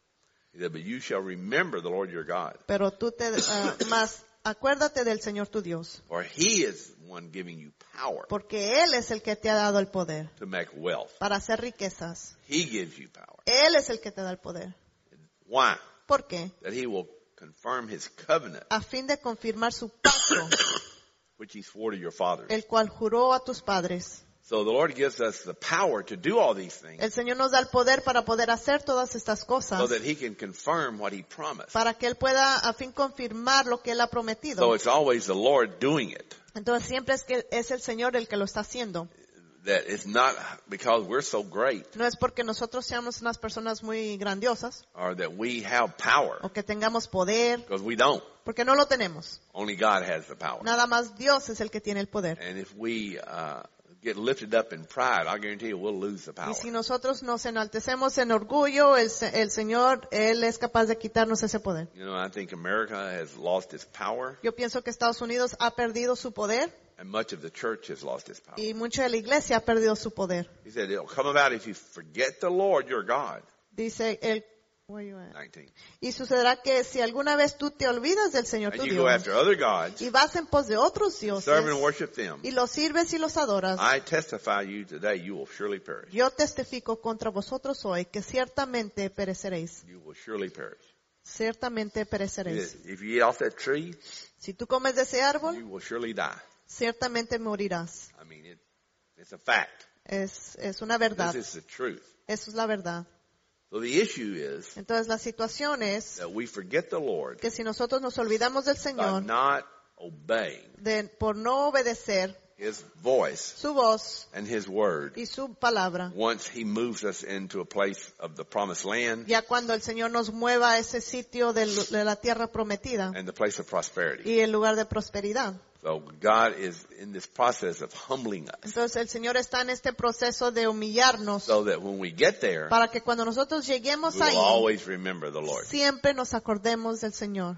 He said, but you shall remember the Lord your God, pero tú te, ah, más acuérdate del Señor tu Dios, for he is one giving you power porque Él es el que te ha dado el poder to make wealth. para hacer riquezas. He gives you power. Él es el que te da el poder. Why? ¿Por qué? That he will confirm his covenant, A fin de confirmar su pacto, which he swore to your fathers. el cual juró a tus padres. So the Lord gives us the power to do all these things El Señor nos da el poder para poder hacer todas estas so cosas, that he can confirm what he promised. para que Él pueda a fin confirmar lo que Él ha So prometido. it's always the Lord doing it. Entonces siempre es que es el Señor el que lo está haciendo. That it's not because we're so great No es porque nosotros seamos unas personas muy grandiosas or that we have power, o que tengamos poder, because we don't. porque no lo tenemos. Only God has the power. Nada más Dios es el que tiene el poder. And if we uh, get lifted up in pride, I guarantee you we'll lose the power. Y si nosotros nos enaltecemos en orgullo, el, se- el Señor, Él es capaz de quitarnos ese poder. You know, I think America has lost its power, Yo pienso que Estados Unidos ha perdido su poder and much of the church has lost its power. y mucha de la iglesia ha perdido su poder. He said, it'll come about if you forget the Lord your God. Dice el, where you at? nineteen. Y sucederá que si alguna vez tú te olvidas del Señor tu And you go Dios after other gods, y vas en pos de otros dioses serve and worship them. y los sirves y los adoras, I testify you today, you will surely perish. yo testifico contra vosotros hoy que ciertamente pereceréis. You will surely perish. Ciertamente pereceréis. If you eat off that tree, Si tú comes de ese árbol, you will surely die. ciertamente morirás. I mean, it, it's a fact. Es, es una verdad. This is the truth. Eso es la verdad. So the issue is Entonces la situación es that we forget the Lord que si nosotros nos olvidamos del by Señor not obeying de, por no obedecer His voice su voz and His word y su palabra, once He moves us into a place of the promised land ya cuando el Señor nos mueva a ese sitio del- de la tierra prometida and the place of prosperity. y el lugar de prosperidad. So God is in this process of humbling us Entonces el Señor está en este proceso de humillarnos so that when we get there, para que cuando nosotros lleguemos we will ahí, always remember the Lord. siempre nos acordemos del Señor.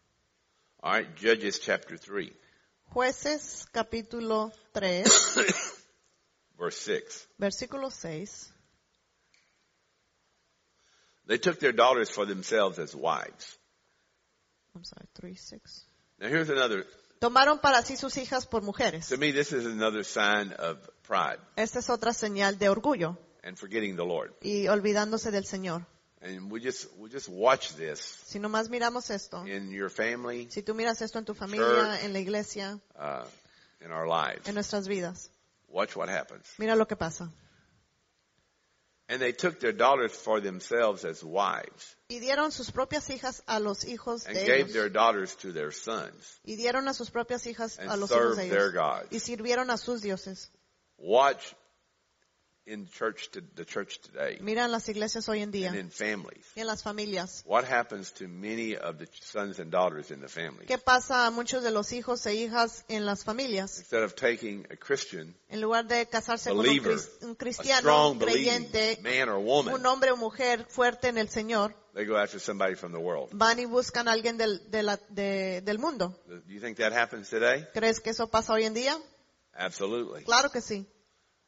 All right, Judges chapter three, Jueces capítulo tres, verse six. versículo seis. They took their daughters for themselves as wives. I'm sorry, three, six. Now here's another, Tomaron para sí sus hijas por mujeres. to me this is another sign of pride Esta es otra señal de orgullo and forgetting the Lord. y olvidándose del Señor. And we just, we just watch this Si nomás miramos esto, in your family, si tú miras esto en tu familia, church. en la iglesia, uh, in our lives. en nuestras vidas, Watch what happens. mira lo que pasa. And they took their daughters for themselves as wives Y dieron sus propias hijas a los hijos and de gave ellos. their daughters to their sons Y dieron a sus propias hijas a and los hijos de served their ellos. gods. Y sirvieron a sus dioses. Watch in church to, the church today Mira en las iglesias hoy en día and in families. y en las familias. What happens to many of the sons and daughters in the families? ¿Qué pasa a muchos de los hijos e hijas en las familias? Instead of taking a Christian, En lugar de casarse con un, believer, cris- un a cristiano, strong un believing creyente, man or woman, un hombre o mujer fuerte en el Señor, they go after somebody from the world. van y buscan a alguien del, de la- de- del mundo. Do you think that happens today? ¿Crees que eso pasa hoy en día? Absolutely. Claro que sí.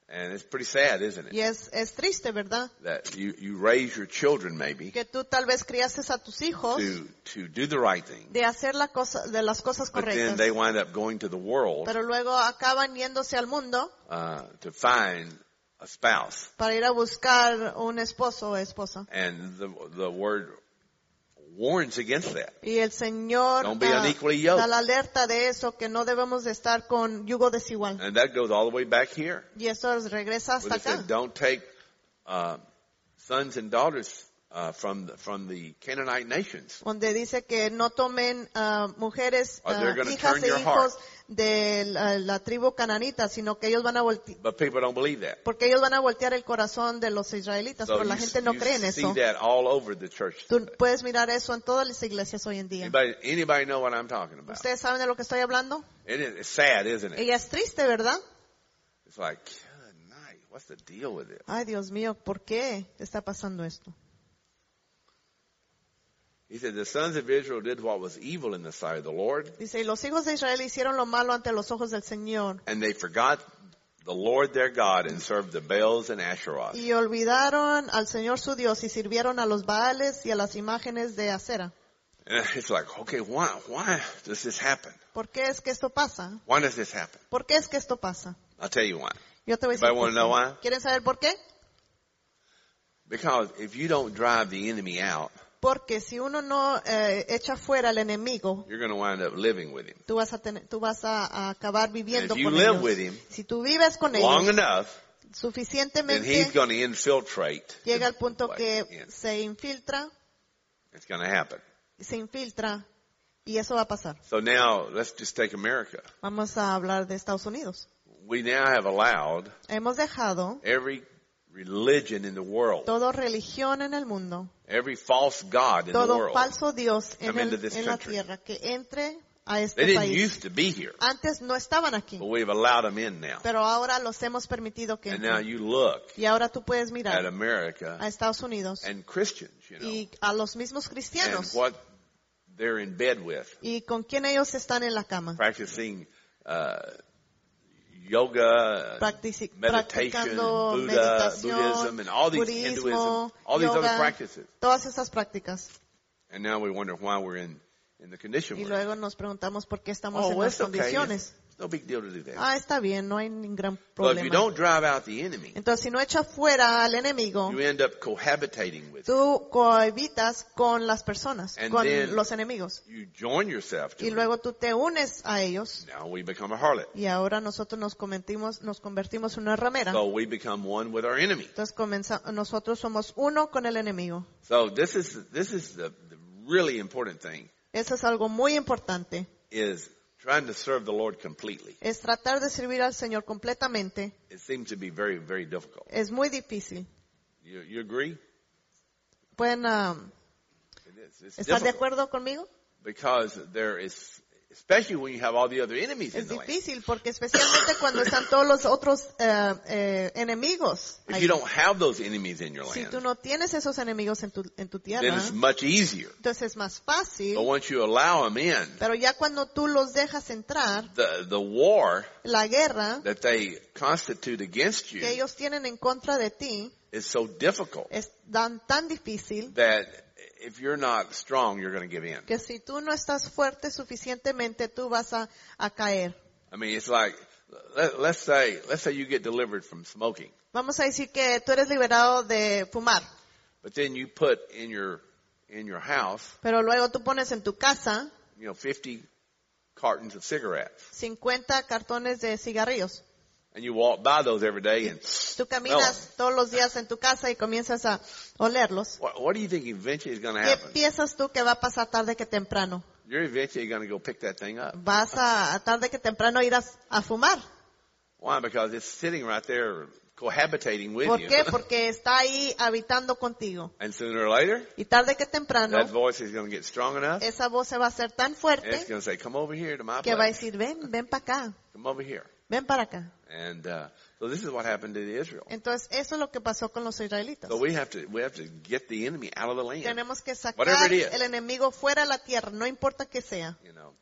And it's pretty sad, isn't Y it? es, es triste, ¿verdad? That you, you raise your children maybe Que tú tal vez criases a tus hijos to, to do the right thing. de hacer la cosa, de las cosas But then correctas, they wind up going to the world pero luego acaban yéndose al mundo uh, to find a spouse. para ir a buscar un esposo o esposa. And the, the word warns against that. Y el Señor Don't be ah, unequally yoked. da la alerta de eso, que no debemos de estar con yugo desigual. And that goes all the way back here. Y eso regresa Where hasta they acá. said, don't take uh, sons and daughters uh, from the, from the Canaanite nations. Donde dice que no tomen ah, mujeres, Or they're ah, gonna hijas turn e your hijos de la, la tribu cananita, sino que ellos van a voltear, But people don't believe that. porque ellos van a voltear el corazón de los israelitas, So pero la you, gente no you cree en see eso. that all over the church. Tú puedes mirar eso en todas las iglesias hoy en día. Anybody, anybody know what I'm talking about? ¿Ustedes saben de lo que estoy hablando? It is, it's sad, isn't it? Ella es triste, ¿verdad? It's like, good night. What's the deal with it? Ay, Dios mío, ¿por qué está pasando esto? He said, the sons of Israel did what was evil in the sight of the Lord, Dice, y los hijos de Israel hicieron lo malo ante los ojos del Señor, and they forgot the Lord their God and served the Baals and Asheroth. y olvidaron al Señor su Dios y sirvieron a los Baales y a las imágenes de acera. And it's like, okay, why, why does this happen? ¿Por qué es que esto pasa? Why does this happen? ¿Por qué es que esto pasa? I'll tell you why. Yo te voy a decir Anybody por wanna know qué. why? ¿Quieren saber por qué? Because if you don't drive the enemy out, Porque si uno no eh, echa fuera al enemigo, you're going to wind up living with him. tú vas a tener, tú vas a, a acabar viviendo And if you con live ellos. with him Si tú vives con long ellos enough, then he's suficientemente, going to infiltrate. llega al punto the que way in. se infiltra, It's going to happen. se infiltra y eso va a pasar. So now let's just take America. Vamos a hablar de Estados Unidos. We now have allowed Hemos dejado every religion in the world, toda religión en el mundo, every false god in the todo world. falso Dios en, come el- into this en la country. tierra que entre a They este didn't país. used to be here, Antes no estaban aquí, but we've allowed them in now. pero ahora los hemos permitido que And now entren. you look Y ahora tú puedes at mirar America a Estados Unidos and Christians, you know, y a los mismos and cristianos what they're in bed with, y con quién ellos están en la cama, practicing uh, yoga, Practici- meditation, practicando Buddha, meditación, Buddhism, and all these budismo, Hinduism, all these yoga, other practices. todas esas prácticas. And now we wonder why we're in, in the condition Y we're in. luego nos preguntamos por qué estamos Oh, en well, las it's okay. condiciones. It's no big deal to do that. Ah, está bien, no hay ningún gran But if you problema. don't drive out the enemy, Entonces, si no echa fuera al enemigo, you end up cohabitating with him. tú cohabitas con las personas, And con then- los enemigos. You join yourself to Y him. luego tú te unes a ellos. Now we become a harlot. Y ahora nosotros nos convertimos, nos convertimos en una ramera. So we become one with our enemy. Entonces comenza- nosotros somos uno con el enemigo. So this is this is the, the really important thing Eso es algo muy importante. is trying to serve the Lord completely. Es tratar de servir al Señor completamente. It seems to be very very difficult. Es muy difícil. You, you agree? ¿Pueden ah, It is. It's estar de difficult acuerdo conmigo? because there is, especially when you have all the other enemies in Es the land. difícil porque especialmente cuando están todos los otros eh, eh, enemigos. If ahí. you don't have those enemies in your Si land, tú no tienes esos enemigos en tu, en tu then tierra, it's much easier. entonces es más fácil. But once you allow them in, Pero ya cuando tú los dejas entrar, the the war la guerra that they constitute against you que ellos tienen en contra de ti is so difficult es tan, tan difícil that if you're not strong, you're going to give in. que si tú no estás fuerte suficientemente, tú vas a, a caer. I mean, it's like, let, let's say, let's say you get delivered from smoking, Vamos a decir que tú eres liberado de fumar, but then you put in your, in your house, pero luego tú pones en tu casa you know, fifty cartons of cigarettes, cincuenta cartones de cigarrillos. and you walk by those every day and Tú caminas todos los días en tu casa y comienzas a olerlos. what, what do you think eventually is going to ¿Qué happen? piensas tú que va a pasar tarde que temprano? You're eventually going to go pick that thing up. Vas a, a tarde que temprano ir a, a fumar. Why? Because it's sitting right there cohabitating with ¿Por you. qué? Porque está ahí habitando contigo. And sooner or later, Y tarde que temprano, that voice is going to get strong enough, esa voz se va a hacer tan and it's fuerte going to say, come over here to my que va a place. decir, ven, ven para acá, Come over here. ven para acá. And uh, so this is what happened to Israel. Entonces, eso es lo que pasó con los israelitas. So we have to we have to get the enemy out of the land, Tenemos que Whatever sacar it is. el enemigo fuera de la tierra, no importa que sea. you know.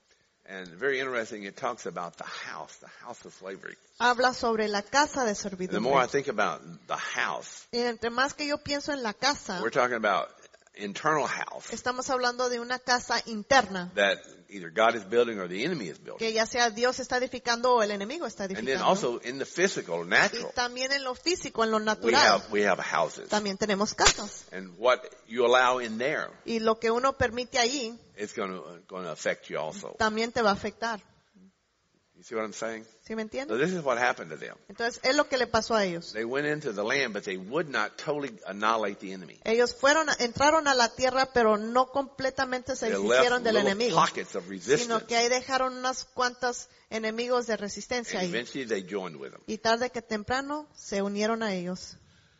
And very interesting, it talks about the house, the house of slavery. Habla sobre la casa de And the more I servidumbre. think about the house, Y entre más que yo pienso en la casa, we're talking about internal house estamos hablando de una casa interna, that either God is building or the enemy is building. que ya sea Dios está edificando o el enemigo está And then edificando. also in the physical, Y natural, también en lo físico, en lo we natural, have, we have houses. también tenemos casas. And what you allow in there Y lo que uno permite allí, is going to, going to affect you also. también te va a afectar. You see what I'm saying? ¿Sí me So entiendes? this is what happened to them. Entonces, es lo que le pasó a ellos. They went into the land, but they would not totally annihilate the enemy. Ellos fueron, a- entraron a la tierra, pero no completamente se They left deshicieron del little enemigo, pockets of resistance. sino que ahí dejaron unas cuantas enemigos de resistencia And ahí. eventually they joined with them. Y tarde que temprano se unieron a ellos.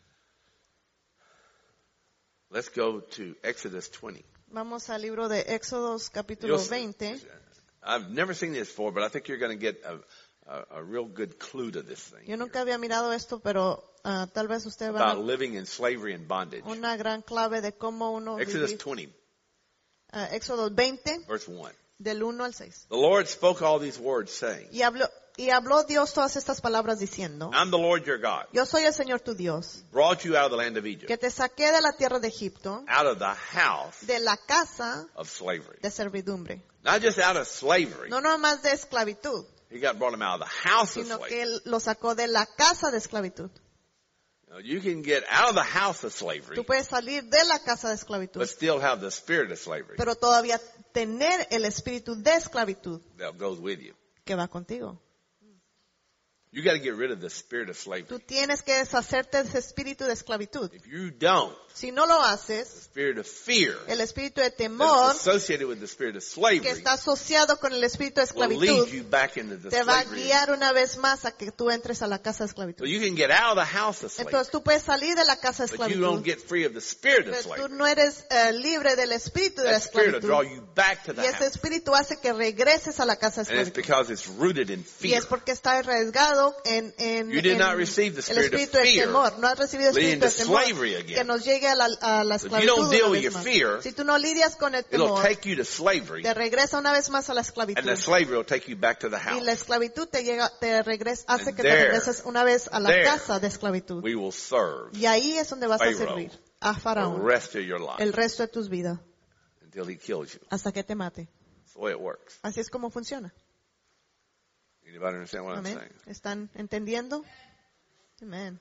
Let's go to Exodus twenty. Vamos al libro de Éxodos capítulo You'll- veinte. I've never seen this before, but I think you're going to get a, a, a real good clue to this thing. Yo nunca había mirado esto, pero ah, tal vez usted va About a living in slavery and bondage. una gran clave de cómo uno Exodus vivir. twenty, Ah, Éxodos veinte, verse one. del uno al seis. The Lord spoke all these words, saying, Y habló, y habló Dios todas estas palabras diciendo, I'm the Lord your God, yo soy el Señor tu Dios, brought you out of the land of Egypt, que te saqué de la tierra de Egipto, out of the house de la casa of slavery. de servidumbre. Not just out of slavery. No nomás de esclavitud, He got brought him out of the house of sino slavery. que él lo sacó de la casa de esclavitud. Now, you can get out of the house of slavery, Tú puedes salir de la casa de esclavitud, but still have the spirit of slavery pero todavía tener el espíritu de esclavitud that goes with you. que va contigo. You got to get rid of the spirit of slavery. Tú tienes que deshacerte de ese espíritu de esclavitud. If you don't, Si no lo the haces, spirit of fear el espíritu de that's temor associated with the spirit of que slavery está asociado con el espíritu de will lead esclavitud you back into the te va a slavery. guiar una vez más a que tú entres a la casa de So esclavitud. you can get out of the house of slavery, Entonces tú puedes salir de la casa de but you don't esclavitud, get free of the spirit of pero tú slavery. no eres eh, libre del espíritu de la That spirit will draw esclavitud. you back to Y the ese house. espíritu hace que regreses a la casa de And it's esclavitud. because it's rooted in Y fear. es porque está arraigado en, en, You did en not receive the el spirit of espíritu de fear, temor. No has recibido el leading espíritu de to temor slavery again. que nos llegue a la, a la If you esclavitud don't deal una with vez your más. fear, Si tú no lidias con el it'll temor, take you to slavery, te regresa una vez más a la and esclavitud. the slavery will take you back to the Y house. la esclavitud te llega, te regresa, hace And que te there, regreses una vez a la there, casa de esclavitud. We will serve Y ahí es donde vas a Pharaoh servir a the Faraón rest of your life el resto de tus vidas until he kills you. hasta que te mate. That's the way it works. Así es como funciona. Anybody understand what I'm Amén. saying? ¿Están entendiendo? Amén.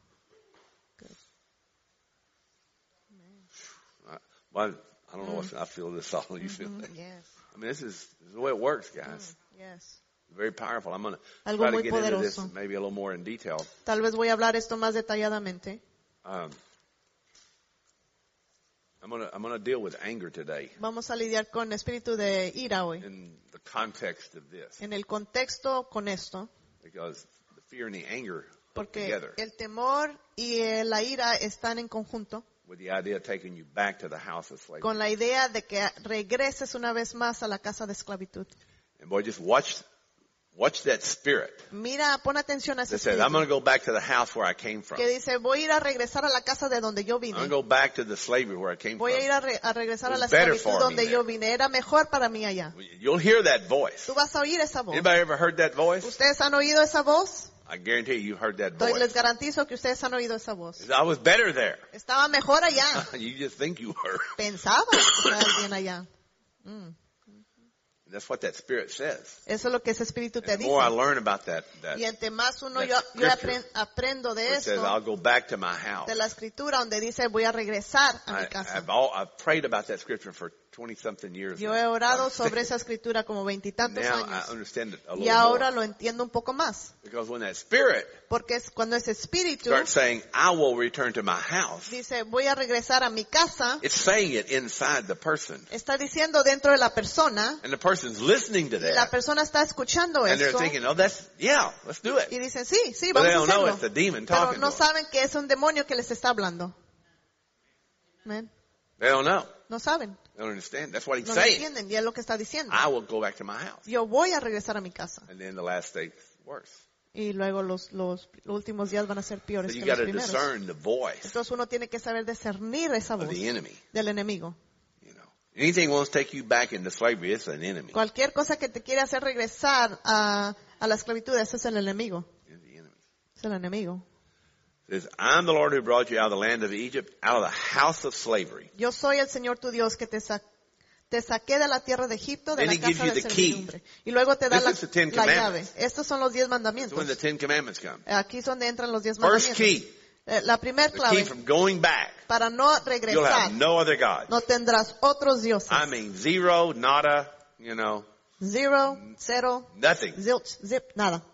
I, well, I don't know if I feel this all. You feel it? Yes. I mean, this is, this is the way it works, guys. Yes. Very powerful. I'm going to Algo try to muy get into this poderoso. maybe a little more in detail. Tal vez voy a hablar esto más detalladamente. Um, I'm going to I'm going to deal with anger today Vamos a lidiar con espíritu de ira hoy. in the context of this, En el contexto con esto, because the fear and the anger put porque together el temor y eh, la ira están en conjunto with the idea of taking you back to the house of slavery. con la idea de que regreses una vez más a la casa de esclavitud. And boy, just watch watch that spirit Mira, pon atención a ese that says, I'm going to espíritu go back to the house where I came from. que dice, voy a ir a regresar a la casa de donde yo I'm going vine. to go back to the slavery where I came Voy a ir from. a, re- a regresar a It la was better esclavitud for me donde yo there. vine. Era mejor para mí allá. You'll hear that voice. Tú vas a oír esa voz. Anybody ever heard that voice? ¿Ustedes han oído esa voz? I guarantee you, you heard that Entonces les voice. garantizo que ustedes han oído esa voz. I was better there. Estaba mejor allá. You just think you were. Pensaba que estaba bien allá. Mm. That's what that spirit says. Eso es lo que ese espíritu te And the more I dice. learn about that, that Y entre más uno that yo, yo scripture apren- aprendo de where it says, I'll esto, go back to my house. de la escritura donde dice voy a regresar a mi I, casa. I've, all, I've prayed about that scripture for twenty something years. Yo now. he orado sobre esa escritura como veintitantos Now I años. understand it a Y little ahora more. lo entiendo un poco más. Because when that spirit Porque es cuando ese espíritu starts saying, I will return to my house, dice voy a regresar a mi casa, it's saying it inside the person. está diciendo dentro de la persona, And the person's listening to y la that. persona está escuchando And they're eso, thinking, oh, that's, yeah, let's do it. y dicen sí, sí, But vamos they a don't know hacerlo. it's the demon Pero talking no to them. saben que es un demonio que les está hablando. Amén. They don't know. No saben, They don't understand. That's what he's no lo saying. entienden, y es lo que está diciendo. I will go back to my house. Yo voy a regresar a mi casa. And then the last state's worse. Y luego los, los, los últimos días van a ser So peores you que got los to primeros. discern the voice Entonces uno tiene que saber discernir esa of voz the enemy. del enemigo. You know, Anything wants to take you back into slavery, it's an enemy. Cualquier cosa que te quiere hacer regresar a, a la esclavitud, ese es el enemigo. It's the enemy. Es el enemigo. It says, I'm the Lord who brought you out of the land of Egypt, out of the house of slavery. Yo soy el Señor tu Dios que te, sa te saqué de la tierra de Egipto, de Then la he gives casa you de the key. servidumbre. Y luego te da This la, is the Ten la llave. Commandments. Estos son los diez That's when mandamientos. the Ten Commandments come. Aquí es donde entran los diez First mandamientos. key, Eh, La primera the key clave, from going back. para no You'll regresar, have no other God. no tendrás otros dioses. I mean, zero, nada, you know, Zero, cero, nothing. zilch, zip, nada.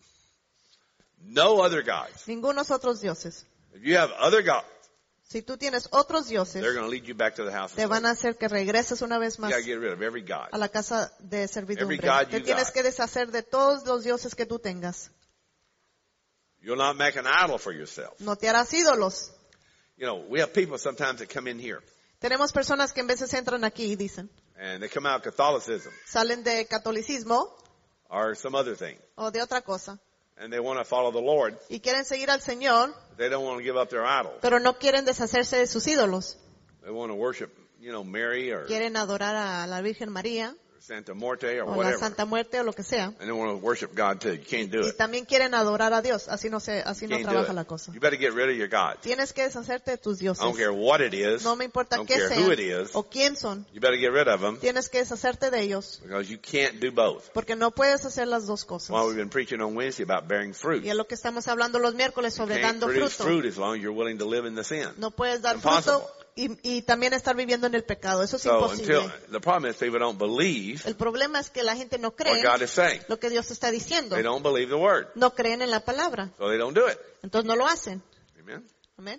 No other gods. Ningunos otros dioses. If you have other gods, Si tú tienes otros they're dioses, going to lead you back to the house of te van slavery. a hacer que regreses una vez You más got to get rid of every God. a la casa de Every servidumbre. God Te you tienes got. que deshacer de todos los dioses que tú tengas. You'll not make an idol for yourself. No te harás ídolos. You know, we have people sometimes that come in here Tenemos personas que en veces entran aquí y dicen, and they come out of Catholicism salen de catolicismo or some other thing, o de otra cosa and they want to follow the Lord. y quieren seguir al Señor, But they don't want to give up their idol. pero no quieren deshacerse de sus ídolos. They want to worship, you know, Mary or Quieren adorar a la Virgen María Santa Muerte or o la whatever. Santa Muerte o lo que sea. And they want to worship God too. You can't do Y it. también quieren adorar a Dios. Así no se, así You no can't do trabaja it. la cosa. You better get rid of your gods. Tienes que deshacerte de tus I don't dioses. care what it is. No me I importa don't qué care who it sean is. o quién son. You better get rid of them Tienes que deshacerte de ellos because you can't do both. porque no puedes hacer las dos That's cosas. why we've been preaching on Wednesday about bearing fruit. Y es lo que estamos hablando los miércoles You sobre can't dando produce fruto. fruit as long as you're willing to live in the sin. No puedes dar Impossible. fruto y, y también estar viviendo en el pecado. Eso es So until imposible. the problem is people don't believe El problema es que la gente no what cree God is saying. lo que Dios está diciendo. They don't believe the word, No creen en la palabra. so they don't do it. Entonces no lo hacen. Amen. Amén.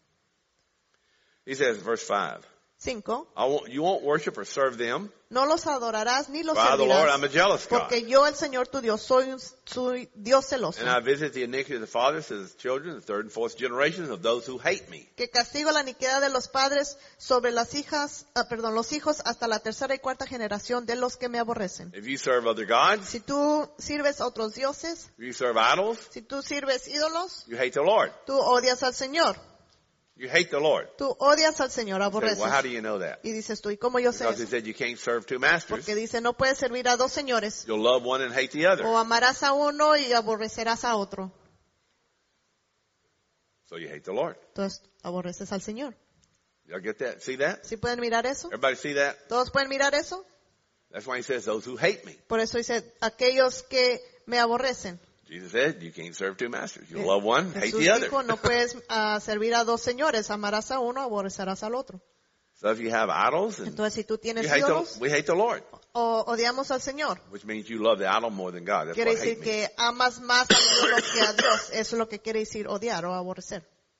He says, verse five. Cinco. I won't, you won't worship or serve them. No los adorarás ni los For I, the Lord, I'm servirás. a jealous God. Porque yo, el Señor tu Dios, soy un soy Dios celoso. And I visit the iniquity of the fathers to the children, the third and fourth generations of those who hate me. Que castigo la iniquidad de los padres sobre las hijas, ah, perdón, los hijos hasta la tercera y cuarta generación de los que me aborrecen. If you serve other gods, Si tú sirves a otros dioses, if you serve idols, si tú sirves ídolos, you hate the Lord. tú odias al Señor. You hate the Lord. Tú odias al Señor, You say, aborreces. well, how do you know that? Y dices tú, ¿y cómo yo sé Because he eso? said you can't serve two masters. Porque dice, no puedes servir a dos señores. You'll love one and hate the other. O amarás a uno y aborrecerás a otro. So you hate the Lord. Entonces, aborreces al Señor. Y'all get that? See that? ¿Sí pueden mirar eso? Everybody see that? ¿Todos pueden mirar eso? That's why he says those who hate me. Por eso dice, aquellos que me aborrecen. Jesus said you can't serve two masters. You'll love one, hate Jesús the other. dijo, no puedes ah, servir a dos señores, amarás a uno, aborrecerás al otro. So if you have idols, and Entonces, si tú you tienes hate ídolos, the, we hate the Lord, o odiamos al Señor, which means you love the idol more than God. That's quiere what hate decir means. que amas más al ídolo que a Dios. Eso es lo que quiere decir odiar o aborrecer.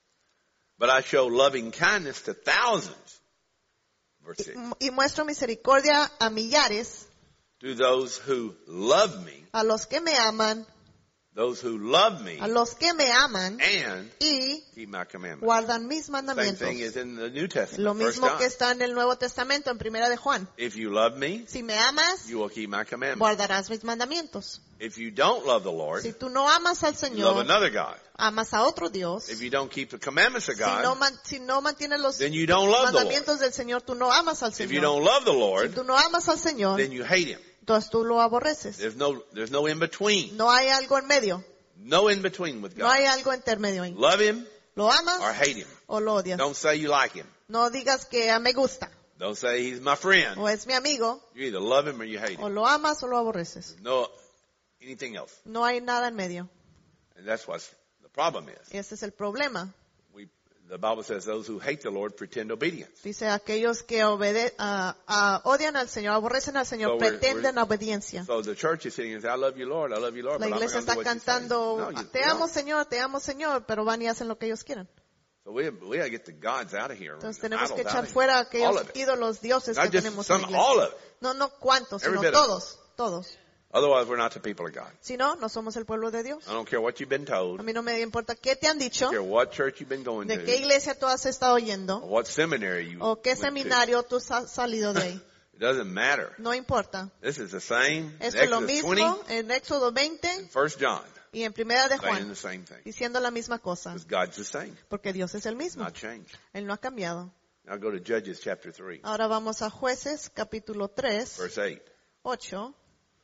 But I show loving kindness to thousands. Verse six. Y muestro misericordia a millares, To those who love me, a los que me aman, those who love me, a los que me aman and y keep my commandments. guardan mis Same mandamientos. thing is in the New Testament. Lo First mismo John. que está en el Nuevo Testamento, en Primera de Juan. If you love me, Si me amas, you will keep my commandments. guardarás mis mandamientos. If you don't love the Lord, Si tú no amas al you love Señor, another God. amas a otro Dios. If you don't keep the commandments of Si no, God, man- si no mantienes los then you don't love the Lord. mandamientos del Señor, tú no amas al If you Señor. don't love the Si Lord, tú no amas al Señor, then you hate Him. entonces tú lo aborreces. There's no, there's no in between. No hay algo en medio. No in between with No God. hay algo intermedio ahí. Love Him ¿Lo amas or hate Him. o lo odias? Don't say you like Him. No digas que ah, me gusta Don't say He's my friend. o es mi amigo. You either love Him or you hate O Him. lo amas o lo aborreces. No, anything else. No hay nada en medio. And that's what the problem is. Ese es el problema. We, the Bible says those who hate the Lord pretend obedience. Dice, aquellos que obede ah, ah, odian al Señor, aborrecen al Señor, So we're- pretenden we're- obediencia. So the church is singing, I love you, Lord, I love you, Lord, La but I'm not iglesia going to está do what you say. cantando, No, you- te you amo don't. Señor, te amo Señor, pero van y hacen lo que ellos quieran. So we, we got to get the gods out of here. Entonces the tenemos que idols out echar of here. fuera All aquellos of it. ídolos, dioses Not que just tenemos en some, la all iglesia. of it. No, no cuántos, Every sino bit of it. todos, todos. Otherwise, we're not the people of God. Si no, no somos el pueblo de Dios. I don't care what you've been told. A mí no me importa qué te han I dicho, don't care what church you've been going de to. qué iglesia tú has estado Or yendo, what seminary you o qué went to. seminario tú has salido de ahí. It doesn't matter. No importa. This is the same. In Esto es lo Exodus mismo twenty, en Éxodo veinte First John, y en Primera de saying Juan, the same thing. diciendo la misma cosa. Because God's the same. Porque Dios es el mismo. Not changed. Él no ha cambiado. Now go to Judges chapter three, Ahora vamos a Jueces, capítulo tres, verse eight. ocho.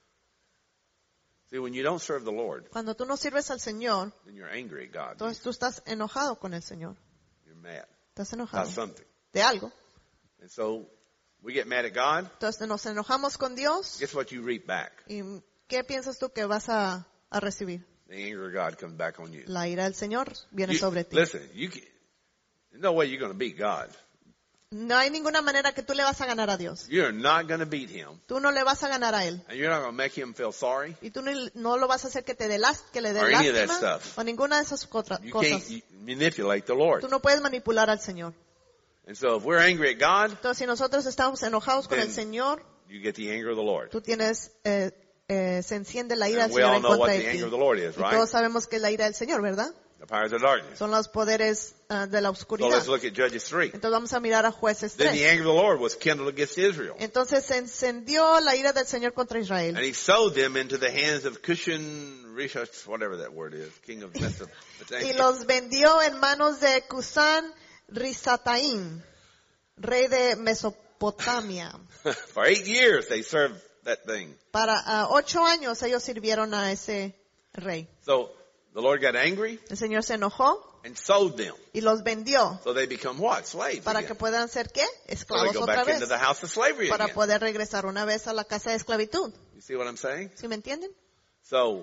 See, when you don't serve the Lord, Cuando tú no sirves al Señor, then you're angry at God. entonces tú estás enojado con el Señor. You're mad Estás about enojado something. de algo. And so we get mad at God. Entonces nos enojamos con Dios. Guess what you reap back? ¿Y qué piensas tú que vas a, a recibir? The anger of God comes back on you. La ira del Señor viene You- sobre ti. listen, you can, there's no way you're going to beat God. No hay ninguna manera que tú le vas a ganar a Dios. You're not going to beat him. Tú no le vas a ganar a Él. And you're not going to make him feel sorry. Y tú no, no lo vas a hacer que te dé las- que le dé Or any of that lástima stuff. o ninguna de esas cotra- You cosas. can't you manipulate the Lord. Tú no puedes manipular al Señor. And so if we're angry at God, Entonces, si nosotros estamos enojados con Then- el Señor, you get the anger of the Lord. tú tienes, eh, eh, se enciende la ira And del we Señor all en know what contra the de ti. anger of the Lord is, Y right? todos sabemos que es la ira del Señor, ¿verdad? The powers of darkness. Son los poderes ah, de la So oscuridad. let's look at Judges three. Entonces vamos a mirar a Jueces Then the tres. anger of the Lord was kindled against Israel. Entonces se encendió la ira del Señor contra Israel. And he sold them into the hands of Cushan, Rishash, whatever that word is, king of Y Mesopotamia. los vendió en manos de Cusán Risataim, rey de Mesopotamia. For eight years they served that thing. Para ah, ocho años ellos sirvieron a ese rey. So the Lord got angry El Señor se enojó and sold them. y los vendió So they become what? Slaves para again. que puedan ser ¿qué? So they Esclavos go otra back vez. into the house of slavery Para again. poder regresar una vez a la casa de esclavitud. You see what I'm saying? ¿Sí me entienden? So,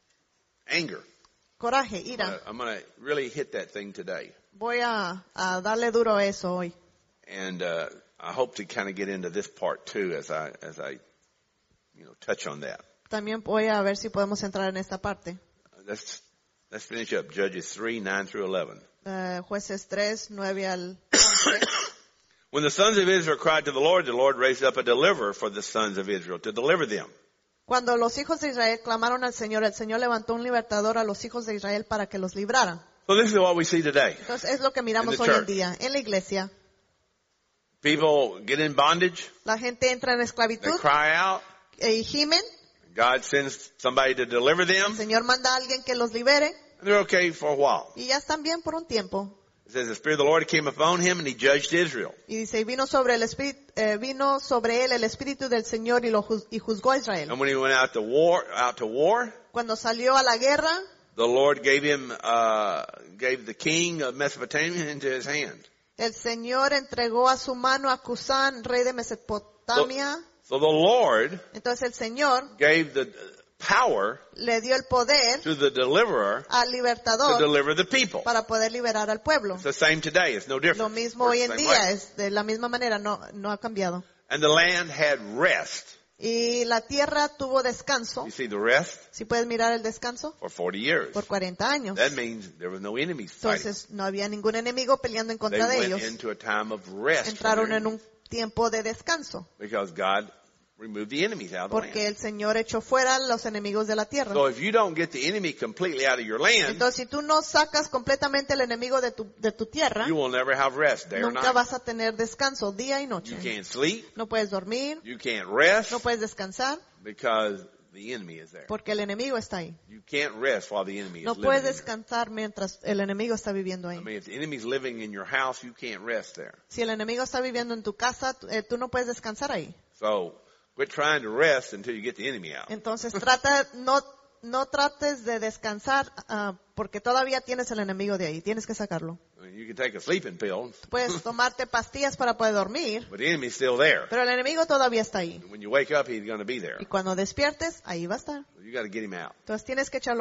anger. Coraje, I'm ira. gonna- I'm going to really hit that thing today. Voy a, a darle duro a eso hoy. And uh, I hope to kind of get into this part too as I, as I, you know, touch on that. También voy a ver si podemos entrar en esta parte. Let's, let's finish up Judges three, nine through eleven. Eh, Jueces tres, nueve al once. When the sons of Israel cried to the Lord, the Lord raised up a deliverer for the sons of Israel to deliver them. Cuando los hijos de Israel clamaron al Señor, el Señor levantó un libertador a los hijos de Israel para que los librara. So this is what we see today. Entonces es lo que miramos In the hoy en church. día en la iglesia. People get in bondage, La gente entra en they esclavitud cry out, y gimen. God sends somebody to deliver El them, Señor manda a alguien que los libere and they're okay for a while. y ya están bien por un tiempo. It says the Spirit of the Lord came upon him and he judged Israel. Y dice, y vino sobre el espíritu, eh, vino sobre él el espíritu del Señor y lo juz- y juzgó a Israel. And when he went out to war, out to war, Cuando salió a la guerra, the Lord gave him, uh, gave the king of Mesopotamia into his hand. el Señor entregó a su mano a Cusán, rey de Mesopotamia. So the Lord Entonces el Señor gave the power le dio el poder to the deliverer al to libertador deliver the people. para poder liberar al pueblo. It's the same today. It's no different. Lo mismo Works hoy the en same día, way. es de la misma manera, no, no ha cambiado. And the land had rest. Y la tierra tuvo descanso. You see the rest? Si puedes mirar el descanso, For forty years. por cuarenta años. That means there was no enemies fighting. Entonces no había ningún enemigo peleando en They contra de went ellos. into a time of rest from Entraron their en un tiempo de descanso, because God removed the enemies out of the land. porque el Señor echó fuera los enemigos de la tierra. So if you don't get the enemy completely out of your land, Entonces si tú no sacas completamente el enemigo de tu, de tu tierra, you will never have rest day or nunca night. vas a tener descanso día y noche. You can't sleep. No puedes dormir, You can't rest no puedes descansar, because the enemy is there. porque el enemigo está ahí. You can't rest while the enemy is No living puedes in there. descansar mientras el enemigo está viviendo I ahí. mean, if the enemy's living in your house, you can't rest there. Si el enemigo está viviendo en tu casa, tú- eh, tú no puedes descansar ahí. So quit trying to rest until you get the enemy out. Entonces trata, no, no trates de descansar ah, porque todavía tienes el enemigo de ahí. Tienes que sacarlo. I mean, you can take a sleeping pill, Puedes tomarte pastillas para poder dormir, but the enemy's still there. pero el enemigo todavía está ahí. When you wake up, he's going to be there. Y cuando despiertes, ahí va a estar. You got to get him out. Entonces tienes que echarlo